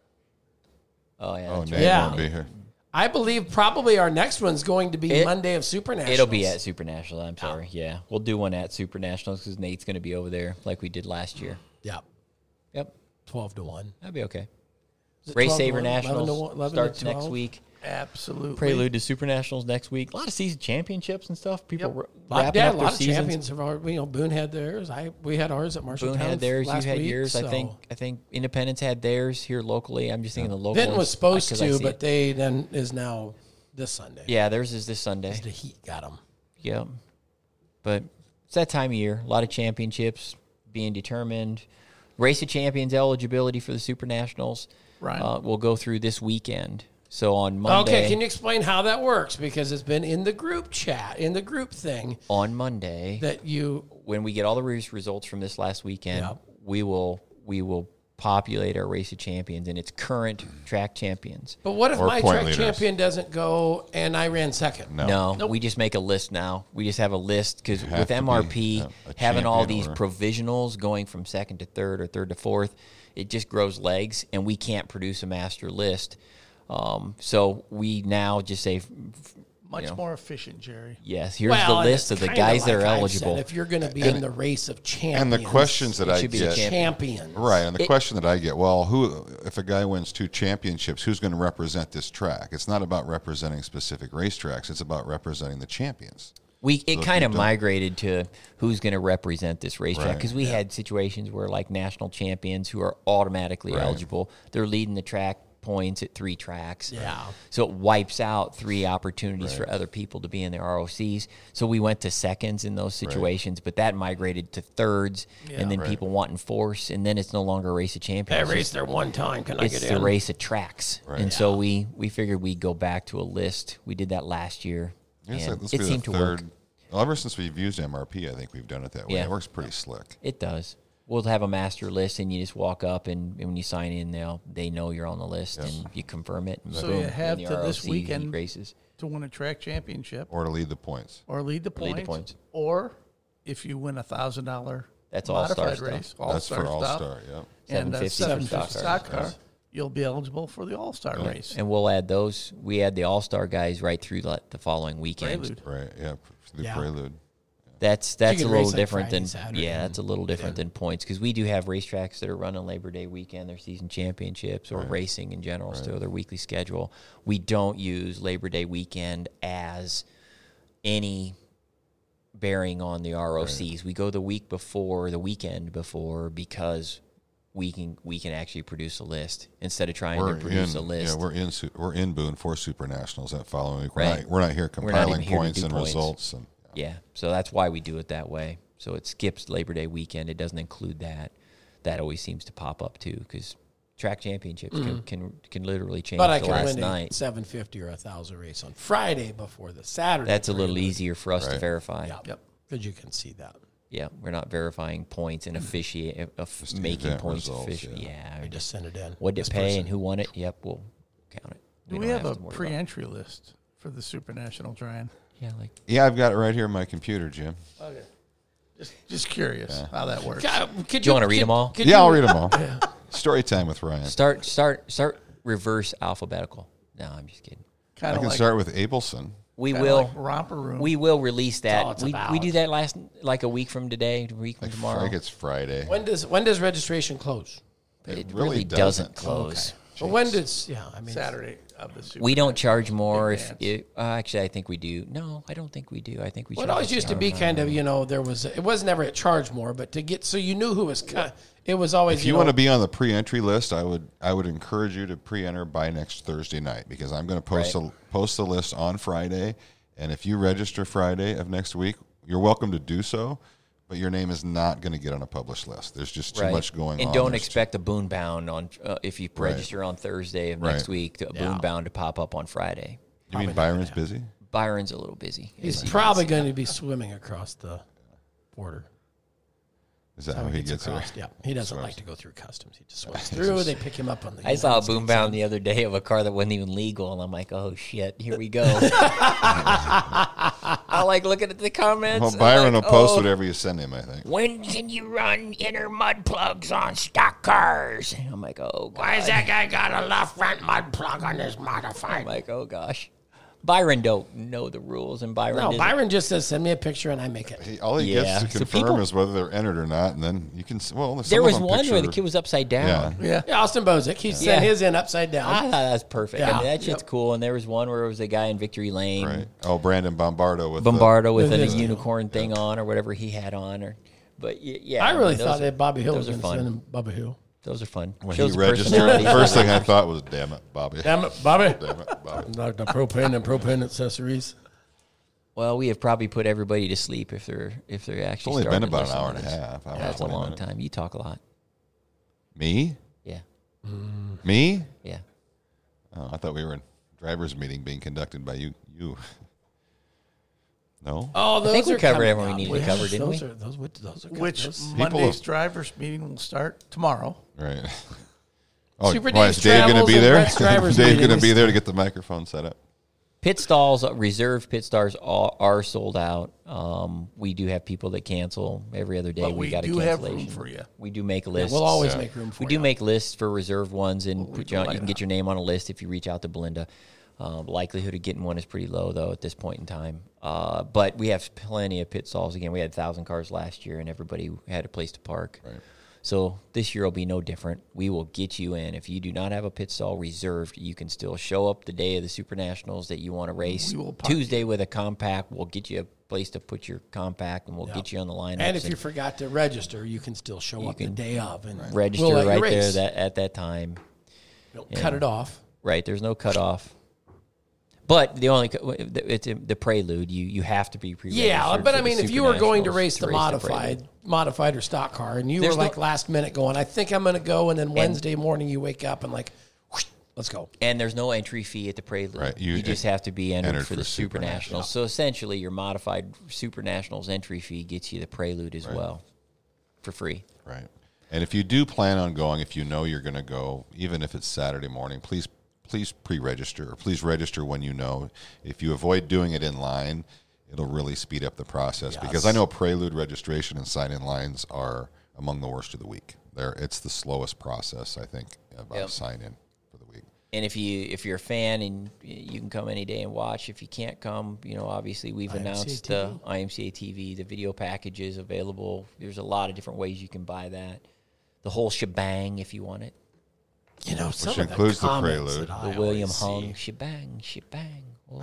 Oh, yeah. Oh, that's Nate right. Yeah. won't be here. I believe probably our next one's going to be Monday of Super Nationals. It'll be at Super Nationals. I'm sorry. Yeah. We'll do one at Super Nationals because Nate's going to be over there like we did last year. Yep, Yep. 12-1. That'd be okay. Is it Race 12 to Saver 1? 11 to Nationals 1, 11 to starts 12? next week. Absolutely. Prelude to Super Nationals next week. A lot of season championships and stuff. People A wrapping up lot their of seasons. champions have already. Boone had theirs. We had ours at Marshalltown. Boone had theirs. You last had week, yours. so. I think Independence had theirs here locally. I'm just thinking the local. Vinton was supposed 'cause I to, see but it. they then is now this Sunday. Yeah, theirs is this Sunday. The Heat got them. Yep. But it's that time of year. A lot of championships being determined. Race of Champions eligibility for the Super Nationals. Right. We'll go through this weekend. So on Monday. Okay, can you explain how that works? Because it's been in the group chat, in the group thing, on Monday, that you. when we get all the race results from this last weekend, Yep. we will populate our Race of Champions and its current track champions. But what if Or my point track leaders. champion doesn't go and I ran second? No, we just make a list now. We just have a list because have with to be, MRP, a having all champion these or- provisionals going from second to third or third to fourth, it just grows legs, and we can't produce a master list. So we now just say, Much more efficient, Jerry. yes, here's Well, the and list it's of the kinda guys that like are I've eligible. said, if you're going to be in the race of champions, And the questions that I should be the get, champion. champions, right? And the question that I get, well, who? If a guy wins 2 championships, who's going to represent this track? It's not about representing specific racetracks; it's about representing the champions. It kind of don't- migrated to who's going to represent this racetrack Right, because we had situations where like national champions who are automatically Right. eligible, they're leading the track points at 3 tracks. Yeah. So it wipes out 3 opportunities for other people to be in the ROCs. So we went to seconds in those situations, but that migrated to thirds, and then people wanting force, and then it's no longer a race of champions. I raced there one time. Can I It's get the in? race of tracks. And so we figured we'd go back to a list. We did that last year, It's and like, it seemed to work. Well, ever since we've used MRP, I think we've done it that way. Yeah. It works pretty slick. It does. We'll have a master list, and you just walk up, and when you sign in, they know you're on the list, and you confirm it. And So boom, you you're have in to the this ROC weekend races. to win a track championship Or to lead the points. or lead the Lead points. the points. Or if you win $1,000 That's all-star modified stuff. race, That's for all-star stuff, All-Star, yeah. and a 750 for 750 stock stock car, you'll be eligible for the all-star race. And we'll add those. We add the all-star guys right through the following weekend. Prelude. Right, yeah, the Yeah. Prelude. That's can a race little like different Friday, than Saturday. that's a little different than points, because we do have racetracks that are running Labor Day weekend, their season championships, or racing in general, still their weekly schedule. We don't use Labor Day weekend as any bearing on the ROCs. We go the weekend before, because we can actually produce a list instead of trying to produce a list. Yeah, we're in Boone for Super Nationals that following week. Right. We're not here We're not compiling even here to points do and points. results. And Yeah, so that's why we do it that way. So it skips Labor Day weekend. It doesn't include that. That always seems to pop up too, because track championships can literally change But I the can last win a night. 750 or 1,000 race on Friday before the Saturday. That's a little Prelude. easier for us to verify. Yeah. Yep. Because you can see that. Yeah, we're not verifying points and making the event points results, official. yeah. Yeah, I just send it in. what did This it pay person. and who won it? Yep, we'll count it. Do we don't have a to worry about it. pre-entry list for the Super National Trying? Yeah, like yeah, I've got it right here on my computer, Jim. Okay. Just curious how that works. Could Do you wanna read 'em all? could Yeah, you- I'll read them all. Story time with Ryan. start reverse alphabetical. No, I'm just kidding. I Kind of can like, start with Abelson. We kinda will. like Romper Room. We will release that. all it's We about. do that like a week from today, a week from I tomorrow. think it's Friday. When does registration close? It really really doesn't. doesn't close. But when does, I mean. Saturday of the Super We don't charge more if Advance. it, actually I think we do. No, I don't think we do. I think we Well, it charge always the used to same be amount. kind of, it was never at charge more, but to get, so you knew who was, it was always, If you want to be on the pre-entry list, I would encourage you to pre-enter by next Thursday night, because I'm going to post the list on Friday, and if you register Friday of next week, you're welcome to do so, but your name is not going to get on a published list. There's just too much going on. And don't There's expect a Boone Bound on if you register on Thursday of next week, a Boone Bound to pop up on Friday. You mean Byron's busy? Byron's a little busy. he's probably going to be swimming across the border. Is that how he gets there? across. Yeah, he doesn't like to go through customs. He just swims through. They pick him up on the. I saw a United Boom States Bound the other day of a car that wasn't even legal, and I'm like, oh shit, here we go. I like looking at the comments. Well, and Byron like, will post oh, whatever you send him, I think. When can you run inner mud plugs on stock cars? I'm like, oh, God. Why is that guy got a left front mud plug on his modified? I'm like, oh gosh. Byron don't know the rules, and Byron No, doesn't- Byron just says, "Send me a picture and I make it." All he Yeah. gets to So confirm people- is whether they're entered or not, and then you can. Well, There some of was them one where the picture- kid was upside down. Yeah. Yeah, Austin Bozick, he sent his in upside down. I thought that was perfect. I Yeah. mean, that shit's cool. And there was one where it was a guy in Victory Lane, Right. Oh, Brandon Bombardo with Bombardo with With a his- unicorn thing on or whatever he had on. But yeah, I really mean, thought that Bobby Hill was those are going to send fun. him Bubba Hill. Those are fun. When Shows he the registered, personality. the first thing I thought was, "Damn it, Bobby! Damn it, Bobby! Damn it, Bobby!" Like the propane and propane accessories. Well, we have probably put everybody to sleep if they're actually. It's only been starting to about an listen hour to and a this. half. Hour and That's a 20 long minutes. time. You talk a lot. Me? Yeah, Me? yeah. Oh, I thought we were in driver's meeting being conducted by you. No. Oh, those think we are covered coming everyone we up. needed to cover, didn't those we? Are, those are good. Which Those- Monday's have- drivers meeting will start tomorrow. Right. Oh, Super why Dave's is Dave going to Travels be and there? Brett's drivers Dave's going to meetings. be there to get the microphone set up. Pit stalls, reserved pit stars are sold out. We do have people that cancel every other day. But we got a do have cancellation. room for you. We do make lists. We'll always make room for We do you. make lists for reserved ones, and put you on, like you can get your name on a list if you reach out to Belinda. Likelihood of getting one is pretty low, though, at this point in time. But we have plenty of pit stalls. Again, we had 1,000 cars last year, and everybody had a place to park. Right. So this year will be no different. We will get you in. If you do not have a pit stall reserved, you can still show up the day of the Super Nationals that you want to race. We will park Tuesday with a compact. We'll get you a place to put your compact, and we'll get you on the lineup. And if you forgot to register, you can still show up the day of and register we'll let you right there race. at that time. Cut it off. Right, there's no cutoff. But it's the prelude. You have to be pre-registered. Yeah, but I mean, if you were going to race the Prelude. modified or stock car, and you There's were like last minute going, I think I'm going to go, and then Wednesday morning you wake up and like, whoosh, let's go. And there's no entry fee at the prelude. Right, you just have to be entered for the Super Super Nationals. So essentially, your modified Super Nationals entry fee gets you the prelude as well for free. Right. And if you do plan on going, if you know you're going to go, even if it's Saturday morning, please pre-register, or please register when you know. If you avoid doing it in line, it'll really speed up the process, because I know prelude registration and sign-in lines are among the worst of the week. It's the slowest process, I think, about sign-in for the week. And if you're a fan and you can come any day and watch. If you can't come, obviously we've announced the IMCA TV, the video package is available. There's a lot of different ways you can buy that. The whole shebang if you want it. Some Which of includes the the prelude. The William Hung shebang. Oh,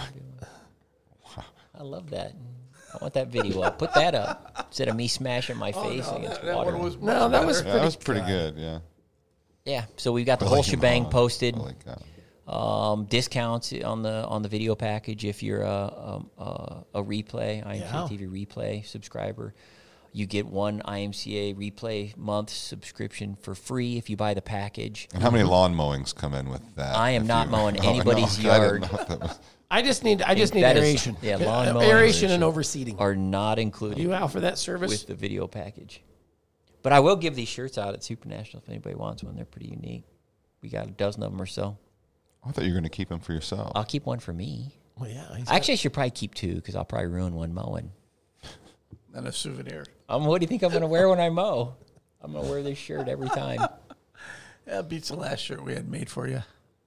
I love that. I want that video up. Put that up instead of me smashing my face against water. That was pretty good. Yeah. Yeah. So we've got the whole shebang posted. Holy cow. Discounts on the video package if you're a replay IMCA TV replay subscriber. You get one IMCA replay month subscription for free if you buy the package. And how many lawn mowings come in with that? I am not mowing anybody's yard. I just need aeration. Lawn mowing aeration and overseeding are not included. You offer that service with the video package. But I will give these shirts out at Super National if anybody wants one. They're pretty unique. We got a dozen of them or so. I thought you were going to keep them for yourself. I'll keep one for me. Well, yeah. Actually, I should probably keep two because I'll probably ruin one mowing. And a souvenir. What do you think I'm going to wear when I mow? I'm going to wear this shirt every time. Yeah, it beats the last shirt we had made for you.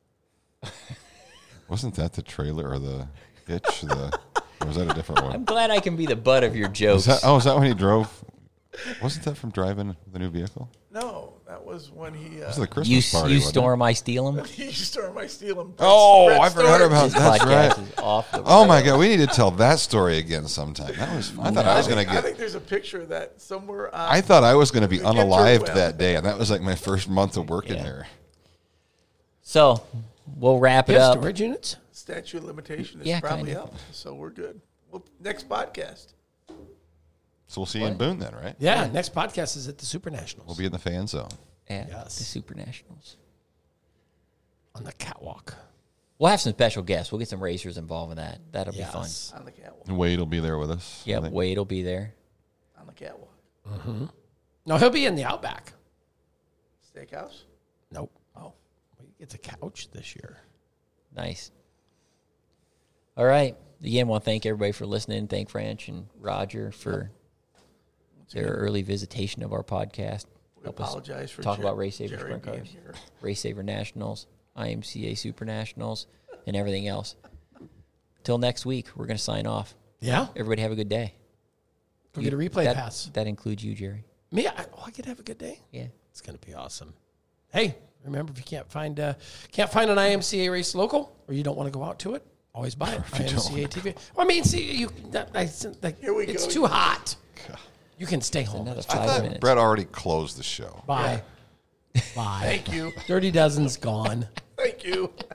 Wasn't that the trailer or the hitch? Or was that a different one? I'm glad I can be the butt of your jokes. Is that when he drove? Wasn't that from driving the new vehicle? No, that was when he. It was the Christmas party. You storm, I steal him. You storm, I steal him. I forgot about that. That's right. Is off the oh my God, we need to tell that story again sometime. That was. I thought I was going to get. I think there's a picture of that somewhere. I thought I was going to be unalived that day, and that was like my first month of working there. So we'll wrap it up. Storage units. Statute of limitation is probably up, so we're good. Well, next podcast. So we'll see you in Boone then, right? Yeah, next podcast is at the Super Nationals. We'll be in the fan zone. At the Super Nationals. On the catwalk. We'll have some special guests. We'll get some racers involved in that. That'll be fun. On the catwalk. And Wade will be there with us. Yeah, Wade will be there. On the catwalk. Mm-hmm. No, he'll be in the Outback. Steakhouse? Nope. Oh, it's a couch this year. Nice. All right. Again, I want to thank everybody for listening. Thank French and Roger for their early visitation of our podcast. We apologize for talk about Race Saver Jerry Sprint being Cars, here. Race Saver Nationals, IMCA Super Nationals, and everything else. Till next week, we're going to sign off. Yeah. Everybody have a good day. Go get a replay pass. That includes you, Jerry. Me? I could have a good day? Yeah. It's going to be awesome. Hey, remember, if you can't find an IMCA race local, or you don't want to go out to it, always buy it. IMCA TV. Well, I mean, see, it's too hot. You can stay home. Another I 5 thought minutes. Brett already closed the show. Bye. Bye. Thank you. Dirty Dozen's gone. Thank you.